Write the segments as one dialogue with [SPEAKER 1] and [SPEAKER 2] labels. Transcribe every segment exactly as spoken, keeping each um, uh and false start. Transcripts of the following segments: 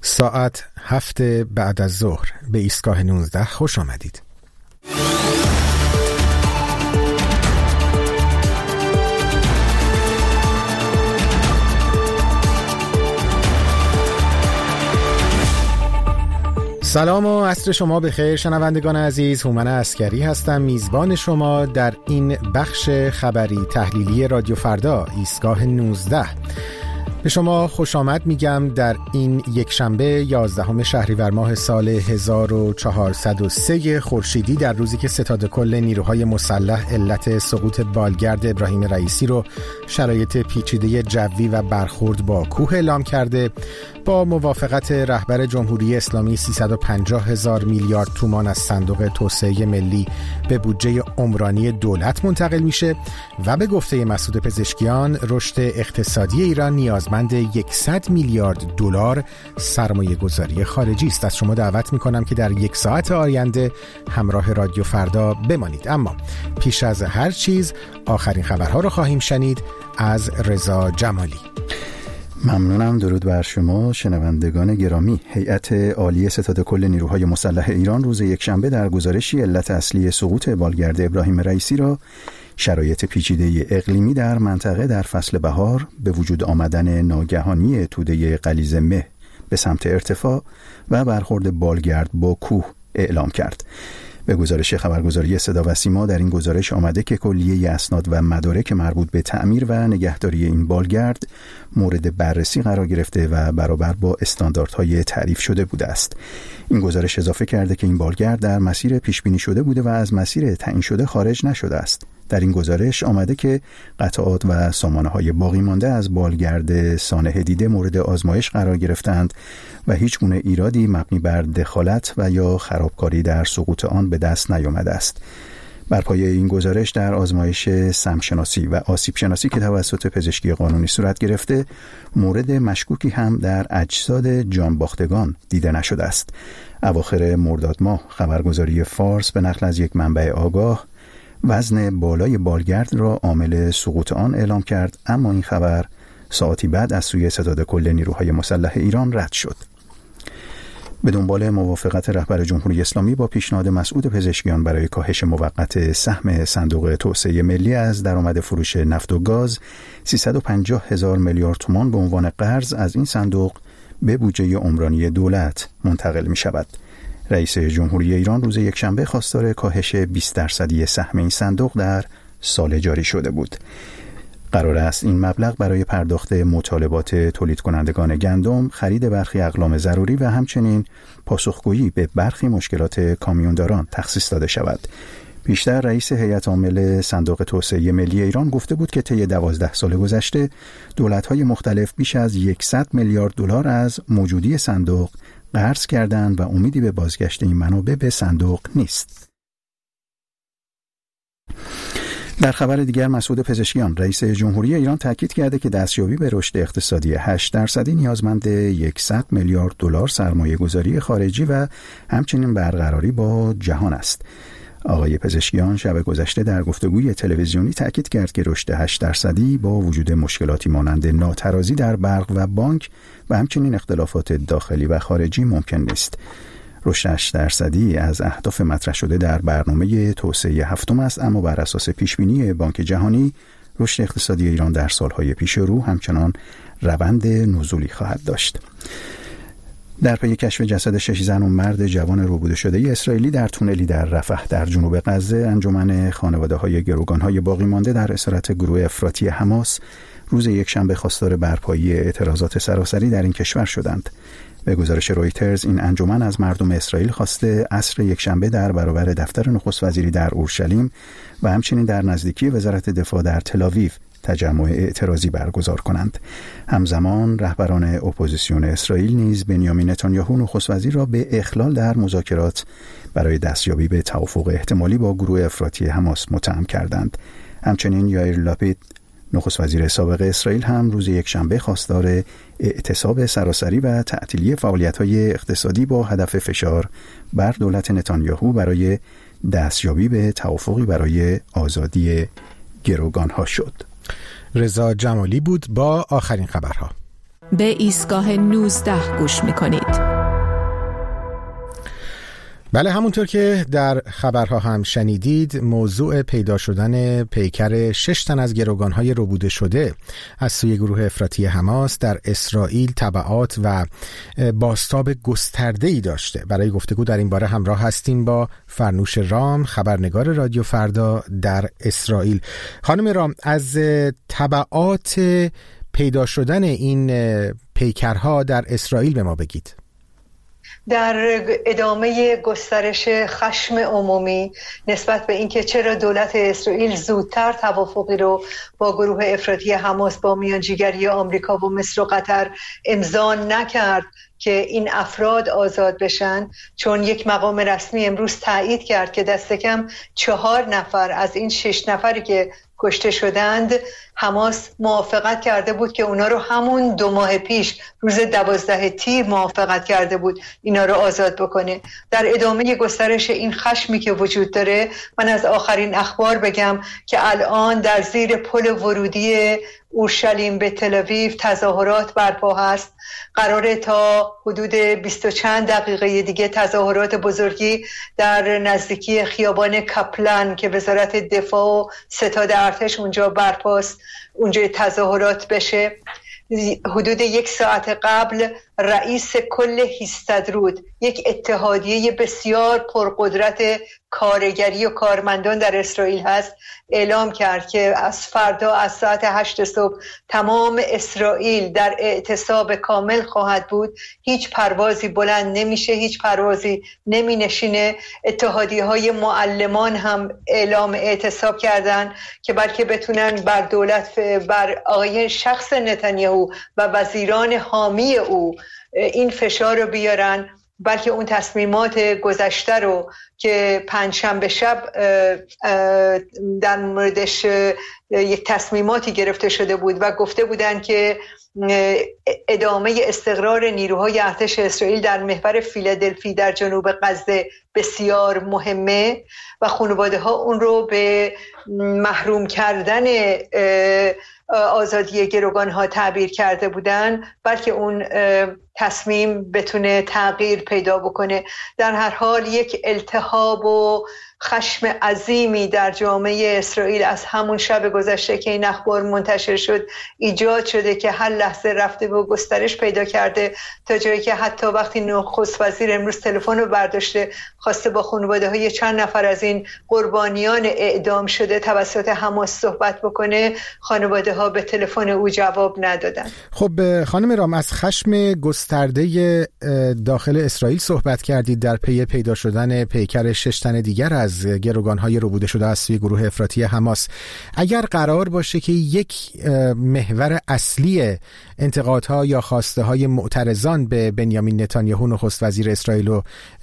[SPEAKER 1] ساعت هفت بعد از ظهر به ایستگاه نوزده خوش آمدید. سلام و عصر شما بخیر شنوندگان عزیز. هومن عسکری هستم، میزبان شما در این بخش خبری تحلیلی رادیو فردا ایستگاه نوزده. به شما خوش آمد میگم در این یک شنبه یازدهم شهریور ماه سال هزار و چهارصد و سه خورشیدی، در روزی که ستاد کل نیروهای مسلح علت سقوط بالگرد ابراهیم رئیسی رو شرایط پیچیده جوی و برخورد با کوه اعلام کرده. با موافقت رهبر جمهوری اسلامی سیصد و پنجاه هزار میلیارد تومان از صندوق توسعه ملی به بودجه عمرانی دولت منتقل میشه و به گفته مسعود پزشکیان رشد اقتصادی ایران نیازمند صد میلیارد دلار سرمایه گذاری خارجی است. از شما دعوت میکنم که در یک ساعت آینده همراه رادیو فردا بمانید. اما پیش از هر چیز آخرین خبرها رو خواهیم شنید از رضا جمالی.
[SPEAKER 2] ممنونم. درود بر شما شنوندگان گرامی. هیئت عالی ستاد کل نیروهای مسلح ایران روز یکشنبه در گزارشی علت اصلی سقوط بالگرد ابراهیم رئیسی را شرایط پیچیده اقلیمی در منطقه در فصل بهار، به وجود آمدن ناگهانی توده غلیظ مه به سمت ارتفاع و برخورد بالگرد با کوه اعلام کرد. به گزارش خبرگزاری صدا و سیما در این گزارش آمده که کلیه اسناد و مدارک مربوط به تعمیر و نگهداری این بالگرد مورد بررسی قرار گرفته و برابر با استانداردهای تعریف شده بوده است. این گزارش اضافه کرده که این بالگرد در مسیر پیش بینی شده بوده و از مسیر تعیین شده خارج نشده است. در این گزارش آمده که قطعات و سامانه‌های باقی مانده از بالگرد سانحه دیده مورد آزمایش قرار گرفتند و هیچ گونه ایرادی مبنی بر دخالت و یا خرابکاری در سقوط آن به دست نیامده است. بر پایه این گزارش در آزمایش سمشناسی و آسیب شناسی که توسط پزشکی قانونی صورت گرفته، مورد مشکوکی هم در اجساد جانباختگان دیده نشده است. اواخر مرداد ماه خبرگزاری فارس به نقل از یک منبع آگاه وزن بالای بالگرد را عامل سقوط آن اعلام کرد، اما این خبر ساعتی بعد از سوی ستاد کل نیروهای مسلح ایران رد شد. به دنبال موافقت رهبر جمهوری اسلامی با پیشنهاد مسعود پزشکیان برای کاهش موقت سهم صندوق توسعه ملی از درآمد فروش نفت و گاز، سیصد و پنجاه هزار میلیارد تومان به عنوان قرض از این صندوق به بودجه عمرانی دولت منتقل می شود. رئیس جمهوری ایران روز یکشنبه خواستار کاهش بیست درصدی سهم این صندوق در سال جاری شده بود. قرار است این مبلغ برای پرداخت مطالبات تولید کنندگان گندم، خرید برخی اقلام ضروری و همچنین پاسخگویی به برخی مشکلات کامیونداران تخصیص داده شود. پیشتر رئیس هیئت عامل صندوق توسعه ملی ایران گفته بود که طی دوازده سال گذشته دولت‌های مختلف بیش از صد میلیارد دلار از موجودی صندوق قرض کردند و امیدی به بازگشت این منابع به صندوق نیست. در خبر دیگر مسعود پزشکیان رئیس جمهوری ایران تاکید کرده که دستیابی به رشد اقتصادی هشت درصدی نیازمند صد میلیارد دلار سرمایه گذاری خارجی و همچنین برقراری با جهان است. آقای پزشکیان شب گذشته در گفتگوی تلویزیونی تاکید کرد که رشد هشت درصدی با وجود مشکلاتی مانند ناترازی در برق و بانک و همچنین اختلافات داخلی و خارجی ممکن نیست. رشد هشت درصدی از اهداف مطرح شده در برنامه توسعه هفتم است، اما بر اساس پیشبینی بانک جهانی رشد اقتصادی ایران در سالهای پیش رو همچنان روند نزولی خواهد داشت. در پی کشف جسد شش زن و مرد جوان ربوده شده اسرائیلی در تونلی در رفح در جنوب غزه، انجمن خانواده‌های گروگان‌های باقی مانده در اسارت گروه افراطی حماس روز یکشنبه خواستار برپایی اعتراضات سراسری در این کشور شدند. به گزارش رویترز این انجمن از مردم اسرائیل خواسته عصر یکشنبه در برابر دفتر نخست وزیری در اورشلیم و همچنین در نزدیکی وزارت دفاع در تل‌آویو تجمع اعتراضی برگزار کنند. همزمان رهبران اپوزیسیون اسرائیل نیز بنیامین نتانیاهو نخست وزیر را به اخلال در مذاکرات برای دستیابی به توافق احتمالی با گروه افراطی حماس متهم کردند. همچنین یائیر لاپید نخست وزیر سابق اسرائیل هم روز یکشنبه خواستار اعتصاب سراسری و تعطیلی فعالیت‌های اقتصادی با هدف فشار بر دولت نتانیاهو برای دستیابی به توافقی برای آزادی گروگان‌ها شد.
[SPEAKER 1] رضا جمالی بود با آخرین خبرها.
[SPEAKER 3] به ایستگاه نوزده گوش می‌کنید.
[SPEAKER 1] بله، همونطور که در خبرها هم شنیدید، موضوع پیدا شدن پیکر شش تن از گروگان‌های ربوده شده از سوی گروه افراطی حماس در اسرائیل تبعات و بازتاب گسترده‌ای داشته. برای گفتگو در این باره همراه هستیم با فرنوش رام، خبرنگار رادیو فردا در اسرائیل. خانم رام، از تبعات پیدا شدن این پیکرها در اسرائیل به ما بگید.
[SPEAKER 4] در ادامه گسترش خشم عمومی نسبت به اینکه چرا دولت اسرائیل زودتر توافقی رو با گروه افراطی حماس با میانجیگری آمریکا و مصر و قطر امضا نکرد که این افراد آزاد بشن، چون یک مقام رسمی امروز تایید کرد که دست کم چهار نفر از این شش نفری که کشته شدند حماس موافقت کرده بود که اونا رو همون دو ماه پیش روز دوازده تیر موافقت کرده بود اینا رو آزاد بکنه. در ادامه گسترش این خشمی که وجود داره، من از آخرین اخبار بگم که الان در زیر پل ورودی اورشلیم به تل آویو تظاهرات برپا هست. قراره تا حدود بیست و چند دقیقه دیگه تظاهرات بزرگی در نزدیکی خیابان کپلن که وزارت دفاع و ستاد ارتش اونجا برپاست، اونجا تظاهرات بشه. حدود یک ساعت قبل رئیس کل هیستدرود، یک اتحادیه بسیار پرقدرت کارگری و کارمندان در اسرائیل هست، اعلام کرد که از فردا از ساعت هشت صبح تمام اسرائیل در اعتصاب کامل خواهد بود. هیچ پروازی بلند نمیشه، هیچ پروازی نمی نشینه. اتحادیه های معلمان هم اعلام اعتصاب کردن که بلکه بتونن بر دولت، بر آقای شخص نتانیاهو و وزیران حامی او این فشار رو بیارن، بلکه اون تصمیمات گذشته رو که پنجشنبه شب در موردش یک تصمیماتی گرفته شده بود و گفته بودن که ادامه استقرار نیروهای ارتش اسرائیل در محور فیلادلفی در جنوب غزه بسیار مهمه و خانواده ها اون رو به محروم کردن آزادی گروگان ها تعبیر کرده بودن، بلکه اون تصمیم بتونه تغییر پیدا بکنه. در هر حال یک التهاب و خشم عظیمی در جامعه اسرائیل از همون شب گذشته که این اخبار منتشر شد ایجاد شده که هر لحظه رفته و گسترش پیدا کرده، تا جایی که حتی وقتی نخست وزیر امروز تلفن رو برداشته خواسته با خانواده های چند نفر از این قربانیان اعدام شده توسط حماس صحبت بکنه، خانواده ها به تلفن او جواب ندادن.
[SPEAKER 1] خب خانم رام، از خشم گسترده داخل اسرائیل صحبت کردید در پی پیدا شدن پیکر شش تن دیگر از گروگان‌های ربوده شده از سوی گروه افراطی حماس. اگر قرار باشه که یک محور اصلی انتقادها یا خواسته‌های معترضان به بنیامین نتانیاهو نخست وزیر اسرائیل رو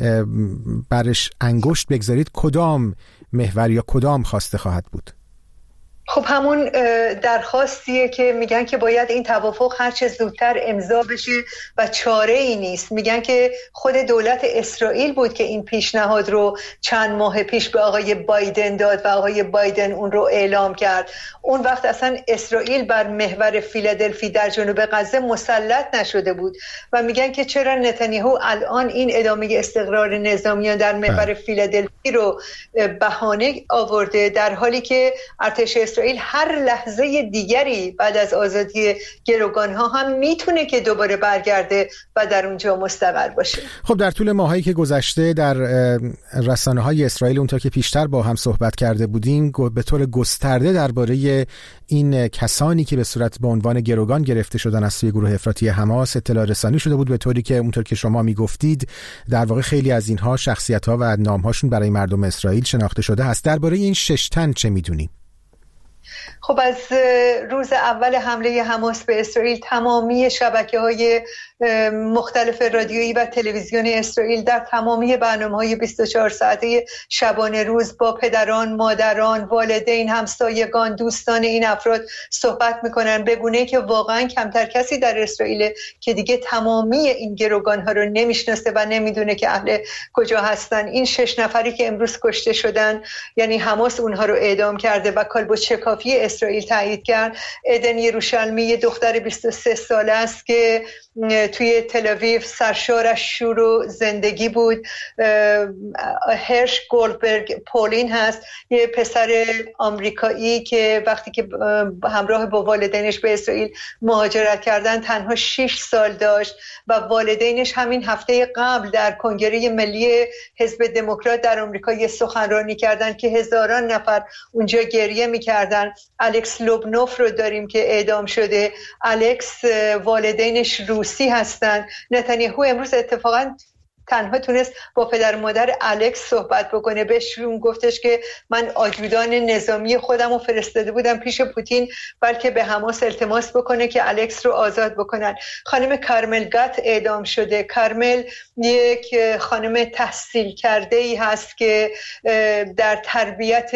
[SPEAKER 1] برش انگشت بگذارید، کدام محور یا کدام خواسته خواهد بود؟
[SPEAKER 4] خب همون درخواستیه که میگن که باید این توافق هر چه زودتر امضا بشه و چاره ای نیست. میگن که خود دولت اسرائیل بود که این پیشنهاد رو چند ماه پیش به آقای بایدن داد و آقای بایدن اون رو اعلام کرد. اون وقت اصلا اسرائیل بر محور فیلادلفی در جنوب غزه مسلط نشده بود و میگن که چرا نتانیاهو الان این ادامه استقرار نظامیان در محور فیلادلفی رو بهانه آورده، در حالی که ارتش اسرائیل هر لحظه دیگری بعد از آزادی گروگان‌ها هم میتونه که دوباره برگرده و در اونجا مستقر باشه.
[SPEAKER 1] خب در طول ماهایی که گذشته در رسانه‌های اسرائیل اونطور که پیشتر با هم صحبت کرده بودیم به طور گسترده درباره این کسانی که به صورت به عنوان گروگان گرفته شدن از سوی گروه افراطی حماس اطلاع رسانی شده بود، به طوری که اونطور که شما میگفتید در واقع خیلی از اینها شخصیت‌ها و نام‌هاشون برای مردم اسرائیل شناخته شده است. درباره این شش تن چه می‌دونید؟
[SPEAKER 4] خب از روز اول حمله حماس به اسرائیل تمامی شبکه‌های مختلف رادیویی و تلویزیونی اسرائیل در تمامی برنامه‌های بیست و چهار ساعته شبانه روز با پدران، مادران، والدین، همسایگان، دوستان این افراد صحبت می‌کنن، به گونه‌ای که واقعاً کمتر کسی در اسرائیل که دیگه تمامی این گروگان‌ها رو نمی‌شناسه و نمی‌دونه که اهل کجا هستن. این شش نفری که امروز کشته شدن، یعنی حماس اونها رو اعدام کرده و کالبوچکا صحافی اسرائیل تایید کرد. ادن یروشلمی یه دختر بیست و سه ساله است که توی تل آویو سرشارش شور و زندگی بود. هرش گولدبرگ پولین هست، یه پسر آمریکایی که وقتی که همراه با والدینش به اسرائیل مهاجرت کردن تنها شش سال داشت و والدینش همین هفته قبل در کنگره ملی حزب دموکرات در آمریکا یه سخنرانی کردن که هزاران نفر اونجا گریه می‌کردن. الکس لوبنوف رو داریم که اعدام شده. الکس والدینش روسی هستن. نتانیاهو امروز اتفاقاً تنها تونست با پدر و مادر الکس صحبت بکنه. بهشون گفتش که من آجودان نظامی خودم رو فرستاده بودم پیش پوتین بلکه به حماس التماس بکنه که الکس رو آزاد بکنن. خانم کارمل گات اعدام شده. کارمل یک خانم تحصیل کرده ای هست که در تربیت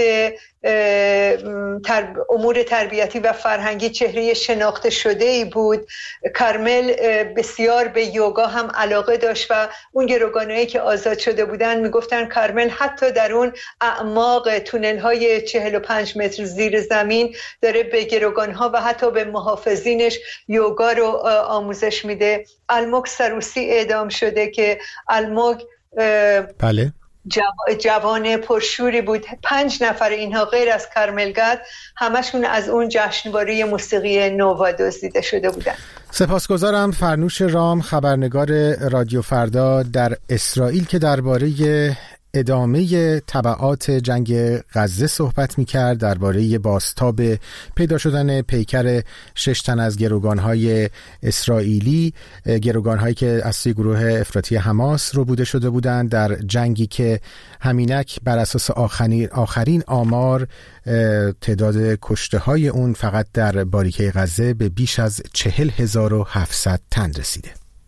[SPEAKER 4] تر... امور تربیتی و فرهنگی چهره شناخته شده ای بود. کارمل بسیار به یوگا هم علاقه داشت و اون گروگانایی که آزاد شده بودن میگفتن کارمل حتی در اون اعماق تونل های چهل و پنج متر زیر زمین داره به گروگانها و حتی به محافظینش یوگا رو آموزش میده. الموگ سروسی اعدام شده که الموگ
[SPEAKER 1] بله
[SPEAKER 4] جوان پرشوری بود. پنج نفر اینها غیر از کارمل گات همشون از اون جشنواره موسیقی نووا دزدیده شده بودن.
[SPEAKER 1] سپاسگزارم. فرنوش رام، خبرنگار رادیو فردا در اسرائیل که درباره ادامه تبعات جنگ غزه صحبت می‌کرد، درباره بازتاب پیدا شدن پیکر شش تن از گروگان‌های اسرائیلی، گروگان‌هایی که از سوی گروه افراطی حماس رو بوده شده بودند در جنگی که همینک بر اساس آخرین آخرین آمار تعداد کشته‌های اون فقط در باریکه غزه به بیش از چهل هزار و هفتصد تن رسیده.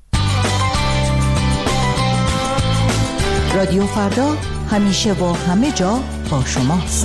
[SPEAKER 5] رادیو فردا همیشه و همه جا با شماست.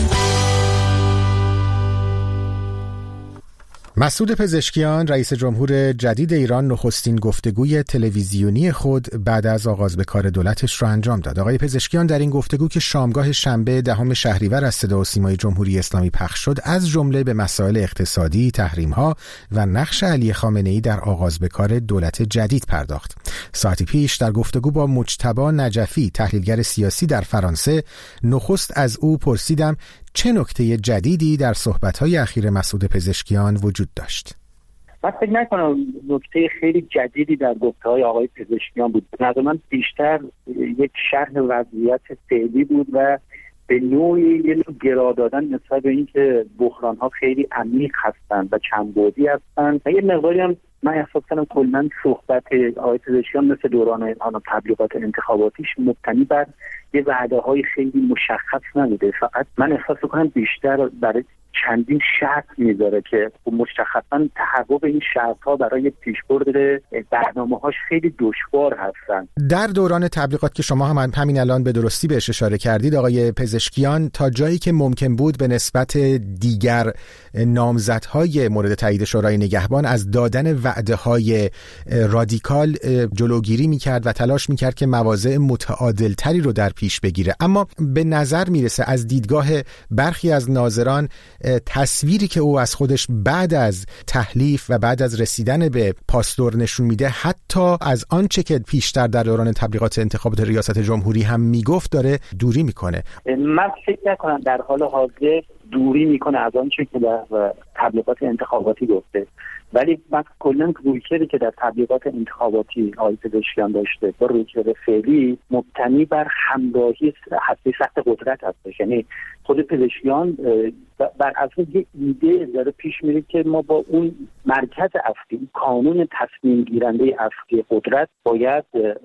[SPEAKER 1] مسعود پزشکیان، رئیس جمهور جدید ایران، نخستین گفتگوی تلویزیونی خود بعد از آغاز به کار دولتش را انجام داد. آقای پزشکیان در این گفتگو که شامگاه شنبه دهم شهریور از صدا و سیمای جمهوری اسلامی پخش شد، از جمله به مسائل اقتصادی، تحریم‌ها و نقش علی خامنه‌ای در آغاز به کار دولت جدید پرداخت. ساعتی پیش در گفتگو با مجتبی نجفی، تحلیلگر سیاسی در فرانسه، نخست از او پرسیدم چه نکته جدیدی در صحبت‌های اخیر مسعود پزشکیان وجود داشت؟
[SPEAKER 6] من فکر نکنم نکته خیلی جدیدی در گفته‌های آقای پزشکیان بود. به نظر من بیشتر یک شرح وضعیت فعلی بود و به نوعی یه نوع گرا دادن نسبت به اینکه بحران‌ها خیلی عمیق هستند و چندبعدی هستند و یه مقداری هم من احساس کنم کلاً صحبت آقای پزشکیان مثل دوران آن تبلیغات انتخاباتیش مبتنی بر یه وعده‌های خیلی مشخص نبوده. فقط من احساس کنم بیشتر برای چندین شرط میذاره که مشخصاً تحقق این شرط‌ها برای پیشبرد برنامه‌هاش خیلی دشوار هستن.
[SPEAKER 1] در دوران تبلیغات که شما هم همین الان به درستی بهش اشاره کردید آقای پزشکیان، تا جایی که ممکن بود به نسبت دیگر نامزدهای مورد تایید شورای نگهبان از دادن وعده‌های رادیکال جلوگیری می‌کرد و تلاش می‌کرد که مواضع متعادل‌تری رو در پیش بگیره. اما به نظر میرسه از دیدگاه برخی از ناظران تصویری که او از خودش بعد از تحلیف و بعد از رسیدن به پاستور نشون میده حتی از آنچه که پیشتر در دوران تبلیغات انتخابات ریاست جمهوری هم میگفت داره دوری میکنه.
[SPEAKER 6] من فکر نکنم در حال حاضر دوری میکنه از آنچه که در تبلیغات انتخاباتی گفته، ولی من کلا رویکردی که در تبلیغات انتخاباتی آقای پزشکیان داشته با رویکرد فعلی مبتنی بر همراهی هسته سخت قدرت هستش. یعنی خود پزشکیان بر اساس یه ایده داره پیش میره که ما با اون مرکز افقی، کانون تصمیم گیرنده افقی قدرت باید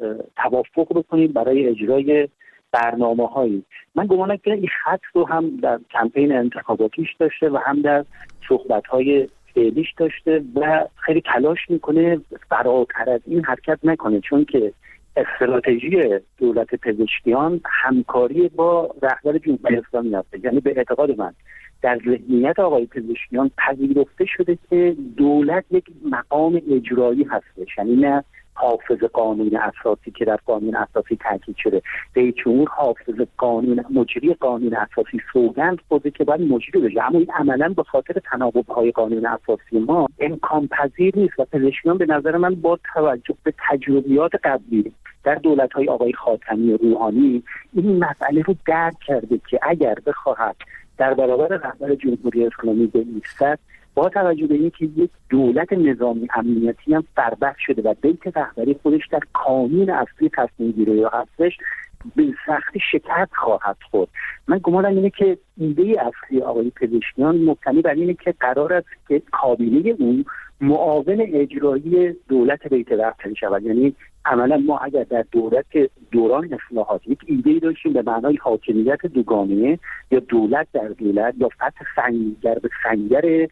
[SPEAKER 6] توافق بکنیم برای اجرای برنامه‌هایی. من گمانم که این خط رو هم در کمپین انتخاباتیش داشته و هم در صحبت‌های فعلیش داشته و خیلی تلاش میکنه فراتر از این حرکت نکنه، چون که استراتژی دولت پزشکیان همکاری با رهبر جمهوری اسلامی هست. یعنی به اعتقاد من در ذهنیت آقای پزشکیان پذیرفته شده که دولت یک مقام اجرایی هستش، یعنی نه حافظ قانون اساسی که در قانون اساسی تاکید شده. رئیس جمهور حافظ قانون مجری قانون اساسی سوگند خورده که باید مجری بشه، اما این عملا به خاطر تناقض‌های قانون اساسی ما امکان پذیر نیست و پزشکیان به نظر من با توجه به تجربیات قبلی در دولت‌های آقای خاتمی و روحانی این مسئله رو درک کرده که اگر بخواهد در برابر رهبر جمهوری اسلامی بایستد، با توجه به اینکه یک دولت نظامی امنیتی هم فربخ شده و بیت رهبری خودش در کانون اصلی تصمیم گیری هستش، به سختی شکست خواهد خورد. من گمانم اینه که ایده اصلی آقای پزشکیان مبتنی بر اینه که قرار است که کابینه اون معاون اجرایی دولت بیت رهبری شود. یعنی عملا ما اگر در دولت دوران اصلاحات یک ایده داشتیم به معنای حاکمیت دوگانه یا دولت در دولت یا فتح سنگر به سنگر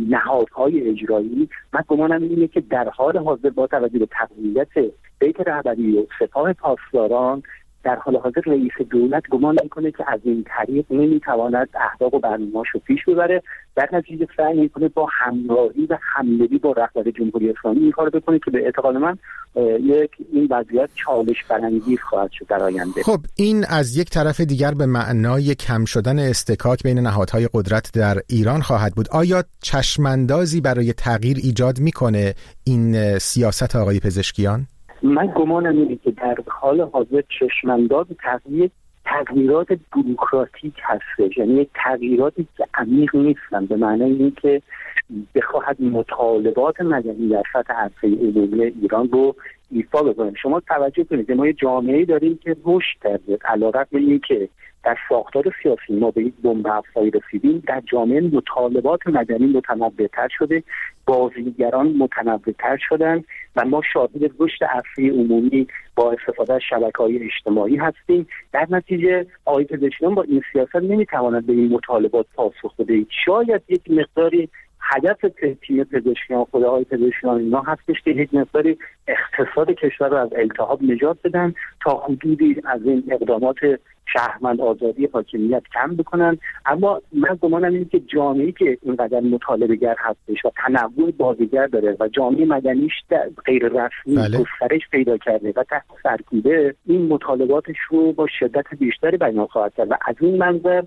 [SPEAKER 6] نهادهای اجرایی، من گمانم اینه که در حال حاضر با توجه به تقویت بیت رهبری و سپاه پاسداران در حال حاضر رئیس دولت گمان میکنه که از این طریق نمیتواند اهداف و برنامه‌اش رو پیش ببره، در نتیجه سعی میکنه با همراهی و همدلی با رهبر جمهوری اسلامی این کارو بکنه که به اعتقاد من یک این وضعیت چالش برانگیز خواهد شد در آینده.
[SPEAKER 1] خب این از یک طرف دیگر به معنای کم شدن استکاک بین نهادهای قدرت در ایران خواهد بود. آیا چشماندازی برای تغییر ایجاد میکنه این سیاست آقای پزشکیان؟
[SPEAKER 6] من گمانم اینه که در حال حاضر چشمانداز تغییر تغییرات بوروکراتیک هستش، یعنی تغییراتی که عمیق نیستن، به معنای اینکه بخواهد مطالبات مدنی در سطح عرصه عمومی ایران رو ایفا بکنه. شما توجه کنید ما یه جامعه‌ای داریم که رشد کرده، علیرغم اینکه در ساختار سیاسی ما به یک بنب افزایی رسیدیم، در جامعه مطالبات مدنی متنوع‌تر شده، بازیگران متنوع‌تر شدن و ما شاهد رشد عرصه عمومی با استفاده از شبکه‌های اجتماعی هستیم. در نتیجه آقای پزشکیان با این سیاست نمیتواند به این مطالبات پاسخ بده. شاید یک مقداری هدف تیم پزشکیان خود آقای پزشکیان اینا هستش که یک مقداری اقتصاد کشور رو از التهاب نجات بدن تا حدودی از این اقدامات شهروند آزادی حاکمیت کم بکنن، اما من گمانم اینه که جامعه‌ای که اینقدر مطالبه گر هستش و تنوع بازیگر داره و جامعه مدنیش غیر رسمی
[SPEAKER 1] بله.
[SPEAKER 6] گسترش پیدا کرده و تحت سرکوبه این مطالباتش رو با شدت بیشتری بیان خواهد کرد و از این منظر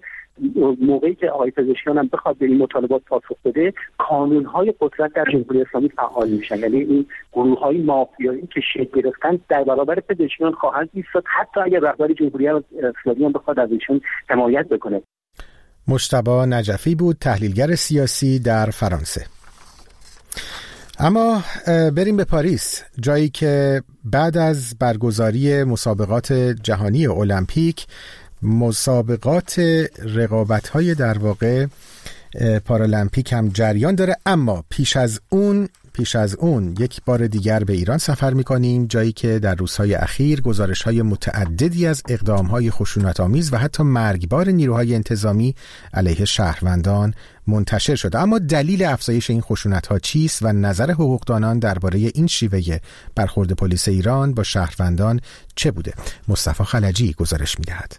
[SPEAKER 6] موقعی که آقای پزشکیان هم بخواد به این مطالبات پاسخ بده، کانون‌های قدرت در جمهوری اسلامی فعال میشن، یعنی این گروه‌های مافیایی که شکل گرفتن در برابر پزشکیان خواهند ایستاد، حتی اگر رهبر جمهوری اسلامی هم بخواد از ایشون حمایت بکنه.
[SPEAKER 1] مجتبی نجفی بود، تحلیلگر سیاسی در فرانسه. اما بریم به پاریس، جایی که بعد از برگزاری مسابقات جهانی المپیک مسابقات رقابت‌های در واقع پارالمپیک هم جریان داره، اما پیش از اون پیش از اون یک بار دیگر به ایران سفر می‌کنیم، جایی که در روزهای اخیر گزارش‌های متعددی از اقدام‌های خشونت‌آمیز و حتی مرگبار نیروهای انتظامی علیه شهروندان منتشر شده. اما دلیل افزایش این خشونت‌ها چیست و نظر حقوقدانان درباره این شیوه برخورد پلیس ایران با شهروندان چه بوده؟ مصطفی خلجی گزارش می‌دهد.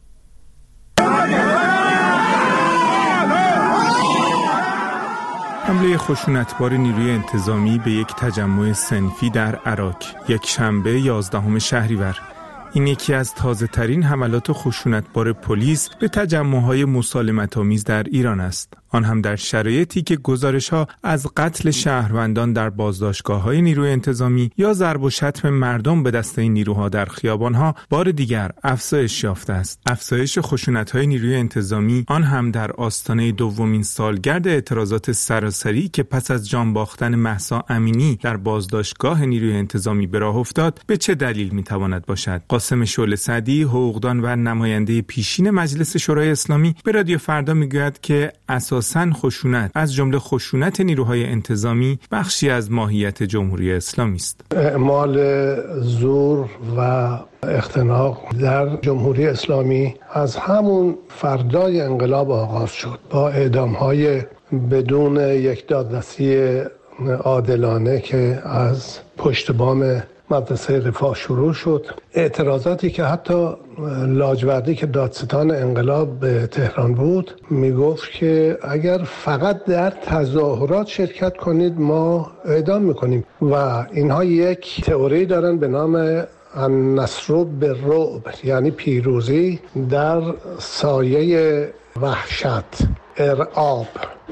[SPEAKER 7] حمله خشونتبار نیروی انتظامی به یک تجمع صنفی در عراق یک شنبه یازدهم شهریور. این یکی از تازه ترین حملات خشونتبار پلیس به تجمع‌های مسالمت‌آمیز در ایران است. آن هم در شرایطی که گزارش‌ها از قتل شهروندان در بازداشتگاه‌های نیروی انتظامی یا ضرب و شتم مردم به دست این نیروها در خیابان‌ها بار دیگر افزایش یافته است. افزایش خشونت‌های نیروی انتظامی آن هم در آستانه دومین سالگرد اعتراضات سراسری که پس از جان باختن مهسا امینی در بازداشتگاه نیروی انتظامی به راه افتاد به چه دلیل می‌تواند باشد؟ قاسم شعله سعدی، حقوقدان و نماینده پیشین مجلس شورای اسلامی به رادیو فردا میگوید که اساساً خشونت از جمله خشونت نیروهای انتظامی بخشی از ماهیت جمهوری اسلامی است.
[SPEAKER 8] اعمال زور و اختناق در جمهوری اسلامی از همون فردای انقلاب آغاز شد با اعدام‌های بدون یک دادرسی عادلانه که از پشت بام مدرسه رفاه شروع شد. اعتراضاتی که حتی لاجوردی که دادستان انقلاب به تهران بود میگفت که اگر فقط در تظاهرات شرکت کنید ما اعدام میکنیم و اینها یک تئوری دارن به نام النصر بالرعب، یعنی پیروزی در سایه وحشت، ارعاب.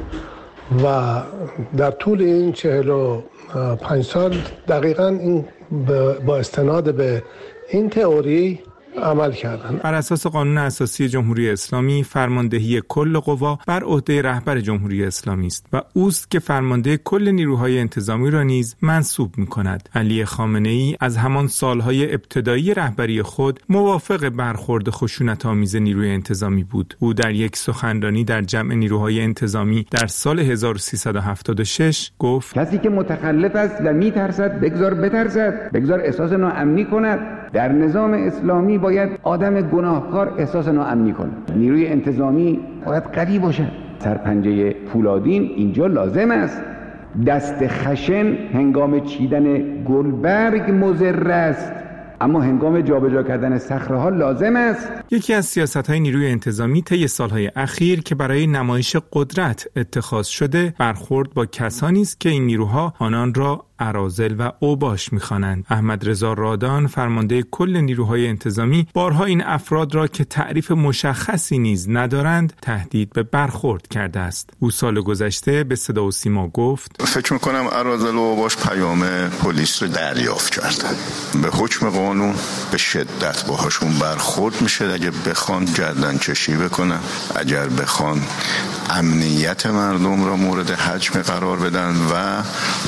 [SPEAKER 8] و در طول این چهل و پنج سال دقیقاً این با استناد به این تئوری عمل کردن.
[SPEAKER 7] بر اساس قانون اساسی جمهوری اسلامی فرماندهی کل قوا بر عهده رهبر جمهوری اسلامی است و اوست که فرمانده کل نیروهای انتظامی را نیز منصوب می‌کند. علی خامنه‌ای از همان سالهای ابتدایی رهبری خود موافق برخورد خشونت‌آمیز نیروی انتظامی بود. او در یک سخنرانی در جمع نیروهای انتظامی در سال هزار و سیصد و هفتاد و شش گفت:
[SPEAKER 9] کسی که متخلف است و می‌ترسد بگذار بترسد، بگذار احساس ناامنی کند. در نظام اسلامی باید آدم گناهکار احساس ناامنی کنه. نیروی انتظامی باید قوی باشه. سرپنجه فولادین اینجا لازم است. دست خشن هنگام چیدن گلبرگ مضر است، اما هنگام جابجا کردن صخره‌ها لازم است.
[SPEAKER 7] یکی از سیاست‌های نیروی انتظامی طی سال‌های اخیر که برای نمایش قدرت اتخاذ شده برخورد با کسانی است که این نیروها آنان را اراذل و اوباش می‌خوانند. احمد رضا رادان فرمانده کل نیروهای انتظامی بارها این افراد را که تعریف مشخصی نیز ندارند تهدید به برخورد کرده است. او سال گذشته به صدا و سیما گفت:
[SPEAKER 10] فکر می‌کنم اراذل و اوباش پیام پلیس رو دریافت کردند. به حکم قانون به شدت باهاشون برخورد میشه. اگه بخوان گردنکشی بکنن، اگر بخوان امنیت مردم را مورد حجم قرار بدن و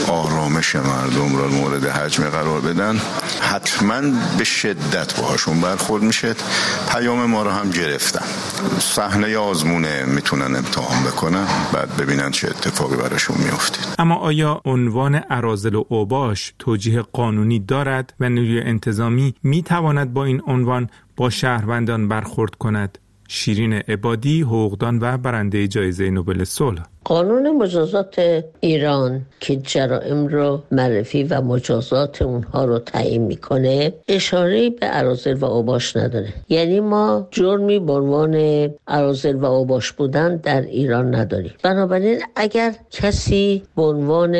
[SPEAKER 10] آرامش مردم را مورد حجم قرار بدن، حتما به شدت باهاشون برخورد میشه. پیام ما را هم گرفتن. صحنه آزمونه میتونن امتحان بکنن، بعد ببینن چه اتفاقی براشون میفته.
[SPEAKER 7] اما آیا عنوان اراذل و اوباش توجیه قانونی دارد و نیروی انتظامی میتواند با این عنوان با شهروندان برخورد کند؟ شیرین عبادی، حقوقدان و برنده جایزه نوبل صلح:
[SPEAKER 11] قانون مجازات ایران که جرائم رو معرفی و مجازات اونها رو تعیین میکنه اشاره‌ای به اراذل و اوباش نداره. یعنی ما جرمی به عنوان اراذل و اوباش بودن در ایران نداریم. بنابراین اگر کسی به عنوان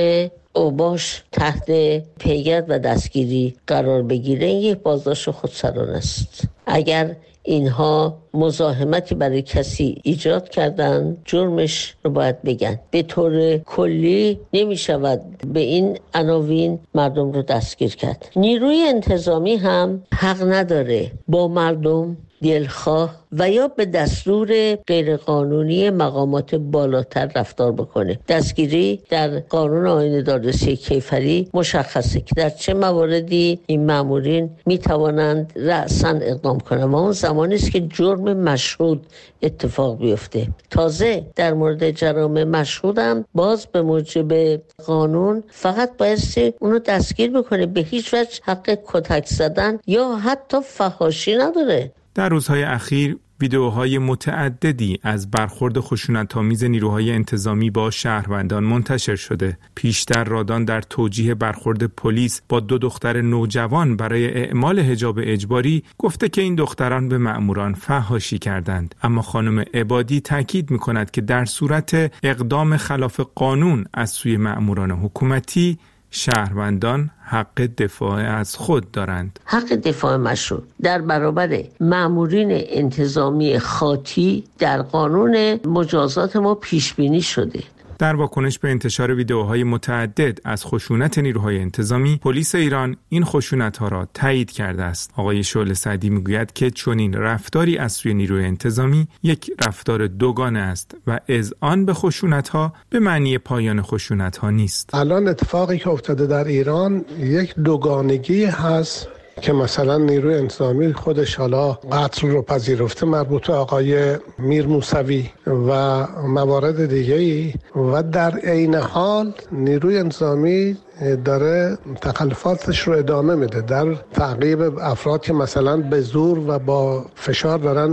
[SPEAKER 11] اوباش تحت پیگرد و دستگیری قرار بگیره، این یک بازداشت خودسرانه است. اگر اینها مزاحمتی برای کسی ایجاد کردن، جرمش رو باید بگن. به طور کلی نمی شود به این عناوین مردم رو دستگیر کرد. نیروی انتظامی هم حق نداره با مردم دلخواه و یا به دستور غیرقانونی مقامات بالاتر رفتار بکنه. دستگیری در قانون آیین دادرسی کیفری مشخصه که در چه مواردی این مامورین می توانند رأساً اقدام کنند و اون زمانی است که جرم مشهود اتفاق بیفته. تازه در مورد جرائم مشهود هم باز به موجب قانون فقط بایستی اونو دستگیر بکنه، به هیچ وجه حق کتک زدن یا حتی فحاشی نداره.
[SPEAKER 7] در روزهای اخیر ویدئوهای متعددی از برخورد خشونت‌آمیز نیروهای انتظامی با شهروندان منتشر شده. پیشتر رادان در توجیه برخورد پلیس با دو دختر نوجوان برای اعمال حجاب اجباری گفته که این دختران به مأموران فحاشی کردند. اما خانم عبادی تاکید می‌کند که در صورت اقدام خلاف قانون از سوی مأموران حکومتی شهروندان حق دفاع از خود دارند.
[SPEAKER 11] حق دفاع مشروع در برابر مأمورین انتظامی خاطی در قانون مجازات ما پیش بینی شده.
[SPEAKER 7] در واکنش به انتشار ویدئوهای متعدد از خشونت نیروهای انتظامی، پلیس ایران این خشونت‌ها را تایید کرده است. آقای شعله سعدی میگوید که چنین رفتاری از سوی نیروی انتظامی یک رفتار دوگانه است و اذعان به خشونت‌ها به معنی پایان خشونت‌ها نیست.
[SPEAKER 8] الان اتفاقی که افتاده در ایران یک دوگانگی هست که مثلا نیروی انتظامی خودش حالا قتل رو پذیرفته مربوط به آقای میر موسوی و موارد دیگه‌ای، و در عین حال نیروی انتظامی داره تخلفاتش رو ادامه میده در تعقیب افراد که مثلا به زور و با فشار دارن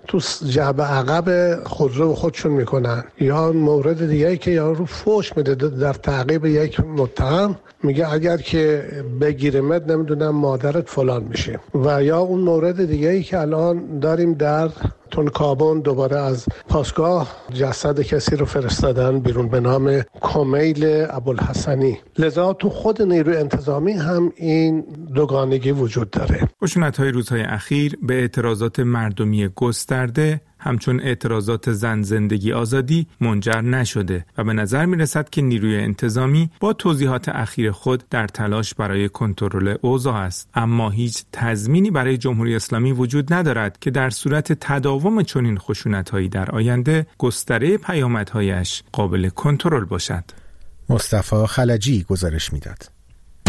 [SPEAKER 8] تو جعبه عقب خودرو خودشون میکنن. یا مورد دیگه‌ای که یارو فوش میده در تعقیب یک متهم، میگه اگر که بگیرمت نمیدونم مادرت فلان میشه. و یا اون مورد دیگه‌ای که الان داریم در تونکابون دوباره از پاسگاه جسد کسی رو فرستادن بیرون به نام کمیل ابوالحسنی. لذا تو خود نیروی انتظامی هم این دوگانگی وجود داره.
[SPEAKER 7] خشونت‌های روزهای اخیر به اعتراضات مردمی گسترده همچون اعتراضات زن زندگی آزادی منجر نشده و به نظر می رسد که نیروی انتظامی با توضیحات اخیر خود در تلاش برای کنترل اوضاع است، اما هیچ تضمینی برای جمهوری اسلامی وجود ندارد که در صورت تداوم چنین خشونت‌هایی در آینده گستره پیامدهایش قابل کنترل باشد.
[SPEAKER 1] مصطفی خلجی گزارش می‌داد.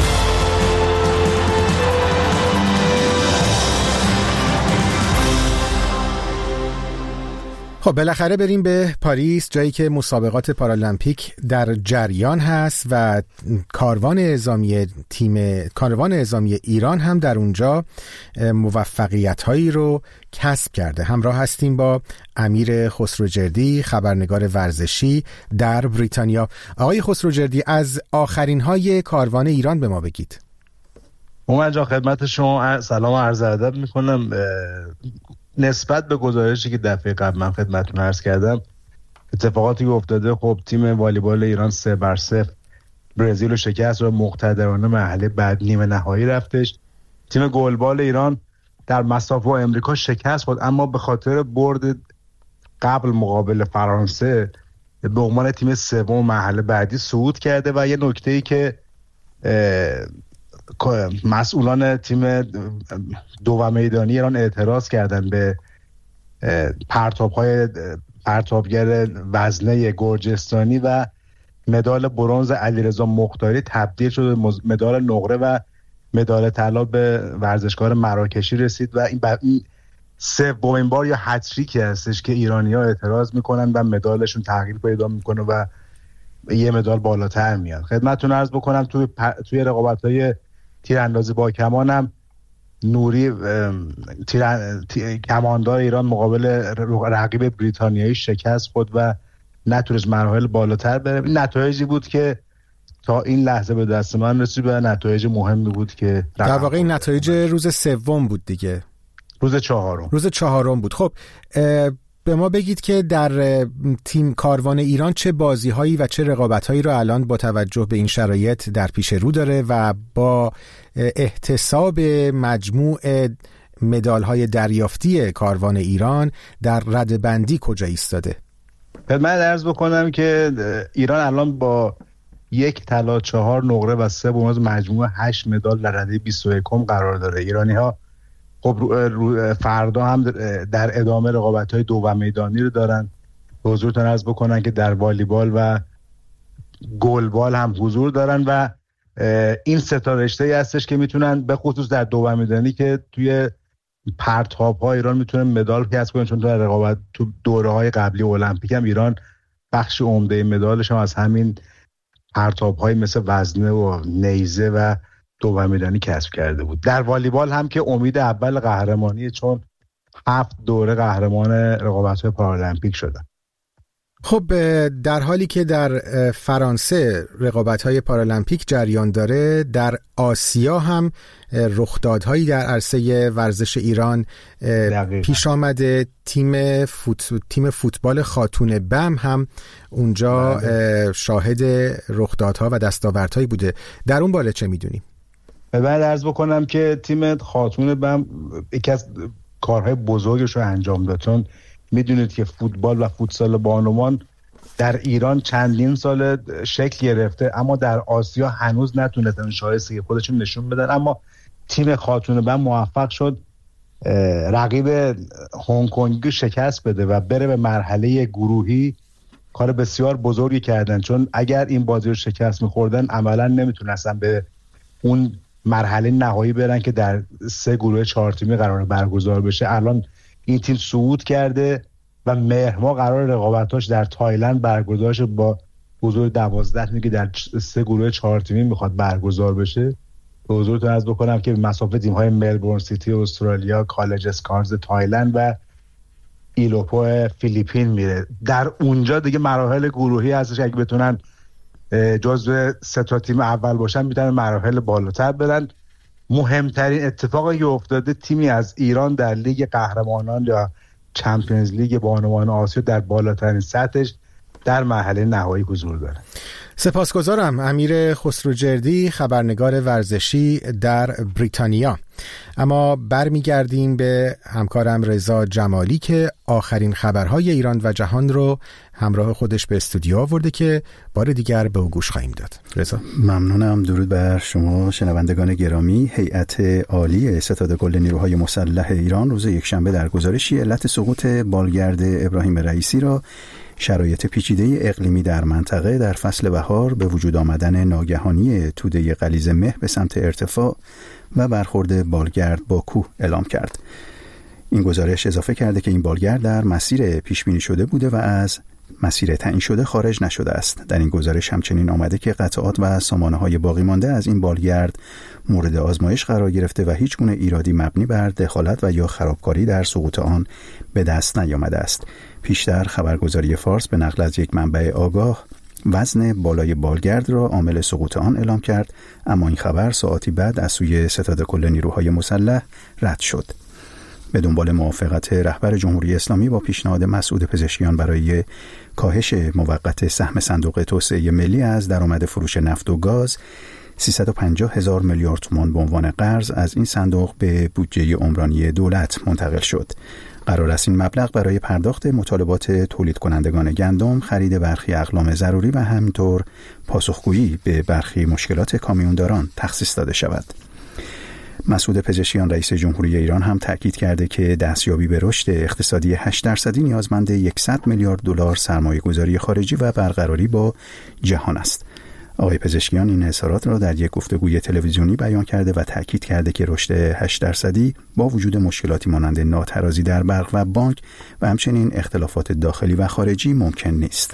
[SPEAKER 1] خب بالاخره بریم به پاریس، جایی که مسابقات پارالمپیک در جریان هست و کاروان اعزامی تیم کاروان اعزامی ایران هم در اونجا موفقیت‌هایی رو کسب کرده. همراه هستیم با امیر خسروجردی، خبرنگار ورزشی در بریتانیا. آقای خسروجردی، از آخرین‌های کاروان ایران به ما بگید.
[SPEAKER 12] من جا خدمت شما سلام و عرض ادب می‌کنم. نسبت به گزارشی که دفعه قبل من خدمتتون عرض کردم، اتفاقاتی که افتاده، خب تیم والیبال ایران سه بر صفر برزیل رو شکست و مقتدرانه مرحله بعد نیمه نهایی رفتش. تیم گلبال ایران در مساوی با امریکا شکست خورد، اما به خاطر برد قبل مقابل فرانسه به عنوان تیم سوم مرحله بعدی صعود کرده. و یه نکته‌ای که مسئولان تیم دو میدانی ایران اعتراض کردن به پرتاب‌های پرتابگر وزنه گرجستانی و مدال برنز علیرضا مختاری تبدیل شد به مدال نقره و مدال طلا به ورزشکار مراکشی رسید و این این سومین بار یا هتریکی هستش که ایرانی‌ها اعتراض میکنن و مدالشون تغییر پیدا میکنه و یه مدال بالاتر میاد. خدمتتون عرض بکنم توی پ... توی رقابت‌های تیراندازی با کمانم نوری تیر... تی... کماندار ایران مقابل رقیب بریتانیایی شکست خود و نتونست مراحل بالاتر بره. نتایجی بود که تا این لحظه به دست من رسید و نتایج مهمی بود که
[SPEAKER 1] در واقع این نتایج روز سوم بود دیگه.
[SPEAKER 12] روز چهارم
[SPEAKER 1] روز چهارم بود. خب به ما بگید که در تیم کاروان ایران چه بازی‌هایی و چه رقابت‌هایی رو الان با توجه به این شرایط در پیش رو داره و با احتساب مجموع مدال‌های دریافتی کاروان ایران در ردبندی کجا ایستاده؟
[SPEAKER 12] من عرض بکنم که ایران الان با یک طلا، چهار نقره و سه برنز مجموع هشت مدال در رده بیست و یکم قرار داره. ایرانی‌ها خب رو رو فردا هم در ادامه رقابت‌های دو میدانی رو دارن. به حضورتون عرض بکنن که در والیبال و گلبال هم حضور دارن و این سه تا رشته‌ای هستش که میتونن به خصوص در دو میدانی که توی پرتاب‌ها ایران میتونه مدال کسب کنه، چون در رقابت تو دوره‌های قبلی المپیک هم ایران بخش عمده مدالش هم از همین پرتاب‌های مثل وزنه و نیزه و دو میدانی کسب کرده بود. در والیبال هم که امید اول قهرمانی، چون هفت دوره قهرمان رقابت‌های پارالمپیک شدن.
[SPEAKER 1] خب در حالی که در فرانسه رقابت‌های پارالمپیک جریان داره، در آسیا هم رخدادهایی در عرصه ورزش ایران دقیقا پیش آمده. تیم فوت... تیم فوتبال خاتون بم هم اونجا دقیقا شاهد رخدادها و دستاوردهایی بوده. در اون بالا چه می‌دونیم؟
[SPEAKER 12] بعد عرض بکنم که تیم خاتون بم یکی از کارهای بزرگش رو انجام داد، چون میدونید که فوتبال و فوتسال بانوان در ایران چندین سال شکل گرفته، اما در آسیا هنوز نتونستن شایستگی خودشون نشون بدن. اما تیم خاتون بم موفق شد رقیب هنگ کنگی شکست بده و بره به مرحله گروهی. کار بسیار بزرگی کردن، چون اگر این بازی رو شکست می‌خوردن عملاً نمیتونستن به اون مرحله نهایی برن که در سه گروه چهار تیمی قرار برگزار بشه. الان این تیم صعود کرده و مهر ماه قرار رقابتاش در تایلند برگزار شه با حضور دوازده تیمی که در سه گروه چهار تیمی میخواد برگزار بشه. به حضورتون عرض بکنم که مسافت تیم‌های ملبورن سیتی استرالیا، کالج اسکارز تایلند و ایلوپو فیلیپین میره. در اونجا دیگه مراحل گروهی هستش، اگه بتونن جزو سه تا تیم اول باشن میتونن مراحل بالاتر برن. مهمترین اتفاقی که افتاده، تیمی از ایران در لیگ قهرمانان یا چمپیونز لیگ بانوان آسیا در بالاترین سطحش در مرحله نهایی حضور داره.
[SPEAKER 1] سپاسگزارم. امیر خسروجردی، خبرنگار ورزشی در بریتانیا. اما برمیگردیم به همکارم رضا جمالی که آخرین خبرهای ایران و جهان رو همراه خودش به استودیو آورده که بار دیگر به او گوش خواهیم داد. رضا.
[SPEAKER 2] ممنونم. درود بر شما شنوندگان گرامی. هیئت عالی ستاد کل نیروهای مسلح ایران روز یکشنبه در گزارشی علت سقوط بالگرد ابراهیم رئیسی را شرایط پیچیده اقلیمی در منطقه در فصل بهار، به وجود آمدن ناگهانی توده غلیظ مه به سمت ارتفاع و برخورد بالگرد با کوه اعلام کرد. این گزارش اضافه کرده که این بالگرد در مسیر پیش بینی شده بوده و از مسیر تعیین شده خارج نشده است. در این گزارش همچنین آمده که قطعات و سامانه‌های باقی مانده از این بالگرد مورد آزمایش قرار گرفته و هیچ گونه ایرادی مبنی بر دخالت و یا خرابکاری در سقوط آن به دست نیامده است. پیشتر خبرگزاری فارس به نقل از یک منبع آگاه وزن بالای بالگرد را عامل سقوط آن اعلام کرد، اما این خبر ساعتی بعد از سوی ستاد کل نیروهای مسلح رد شد. به دنبال موافقت رهبر جمهوری اسلامی با پیشنهاد مسعود پزشکیان برای کاهش موقت سهم صندوق توسعه ملی از درآمد فروش نفت و گاز، سیصد و پنجاه هزار میلیارد تومان به عنوان قرض از این صندوق به بودجه عمرانی دولت منتقل شد. قرار است این مبلغ برای پرداخت مطالبات تولید کنندگان گندم، خرید برخی اقلام ضروری و همینطور پاسخگویی به برخی مشکلات کامیونداران تخصیص داده شود. مسعود پزشکیان رئیس جمهوری ایران هم تأکید کرده که دستیابی به رشد اقتصادی هشت درصدی نیازمند صد میلیارد دلار سرمایه‌گذاری خارجی و برقراری با جهان است. آقای پزشکیان این اظهارات را در یک گفتگوی تلویزیونی بیان کرده و تأکید کرده که رشد هشت درصدی با وجود مشکلاتی مانند ناترازی در برق و بانک و همچنین اختلافات داخلی و خارجی ممکن نیست.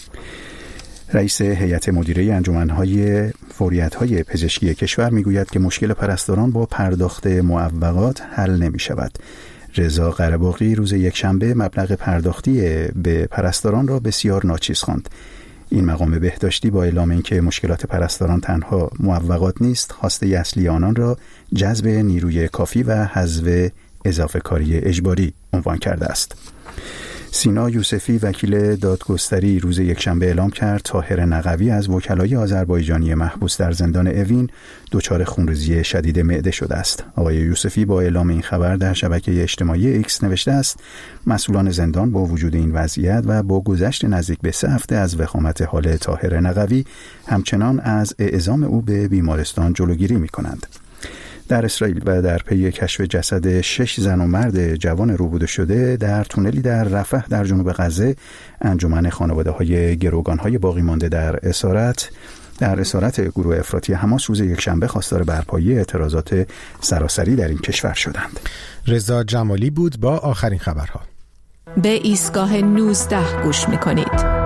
[SPEAKER 2] رئیس هیئت مدیره انجمن‌های فوریت‌های پزشکی کشور میگوید که مشکل پرستاران با پرداخت معوقات حل نمی‌شود. رضا قره‌باغی روز یکشنبه مبلغ پرداختی به پرستاران را بسیار ناچیز خواند. این مقام بهداشتی با اعلام اینکه مشکلات پرستاران تنها معوقات نیست، خواسته اصلی آنان را جذب نیروی کافی و حذف اضافه کاری اجباری عنوان کرده است. سینا یوسفی وکیل دادگستری روز یکشنبه اعلام کرد طاهر نقوی از وکلای آذربایجانی محبوس در زندان اوین دچار خونریزی شدید معده شده است. آقای یوسفی با اعلام این خبر در شبکه اجتماعی ایکس نوشته است مسئولان زندان با وجود این وضعیت و با گذشت نزدیک به سه هفته از وخامت حال طاهر نقوی همچنان از اعزام او به بیمارستان جلوگیری می‌کنند. در اسرائیل و در پی کشف جسد شش زن و مرد جوان روبوده شده در تونلی در رفح در جنوب غزه، انجمن خانواده‌های گروگان‌های باقی مانده در اسارت در اسارت گروه افراطی حماس روز یکشنبه خواستار برپایی اعتراضات سراسری در این کشور شدند.
[SPEAKER 1] رضا جمالی بود با آخرین خبرها.
[SPEAKER 3] به ایستگاه نوزده گوش می‌کنید.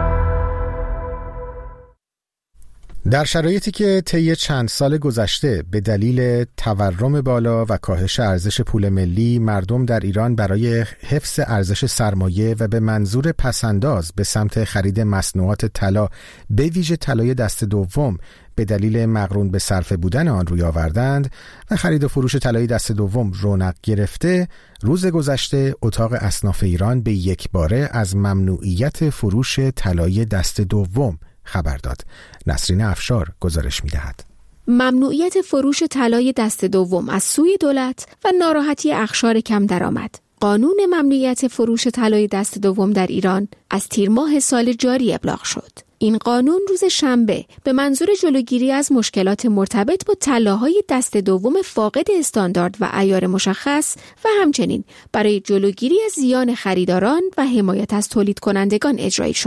[SPEAKER 1] در شرایطی که طی چند سال گذشته به دلیل تورم بالا و کاهش ارزش پول ملی مردم در ایران برای حفظ ارزش سرمایه و به منظور پسنداز به سمت خرید مصنوعات طلا به ویژه طلای دست دوم به دلیل مقرون به صرفه بودن آن روی آوردند و خرید و فروش طلای دست دوم رونق گرفته، روز گذشته اتاق اصناف ایران به یک باره از ممنوعیت فروش طلای دست دوم خبر داد. نسرین افشار گزارش می‌دهد.
[SPEAKER 13] ممنوعیت فروش طلای دست دوم از سوی دولت و ناراحتی اقشار کم درآمد. قانون ممنوعیت فروش طلای دست دوم در ایران از تیر ماه سال جاری ابلاغ شد. این قانون روز شنبه به منظور جلوگیری از مشکلات مرتبط با طلاهای دست دوم فاقد استاندارد و عیار مشخص و همچنین برای جلوگیری از زیان خریداران و حمایت از تولید کنندگان اجرایی شد.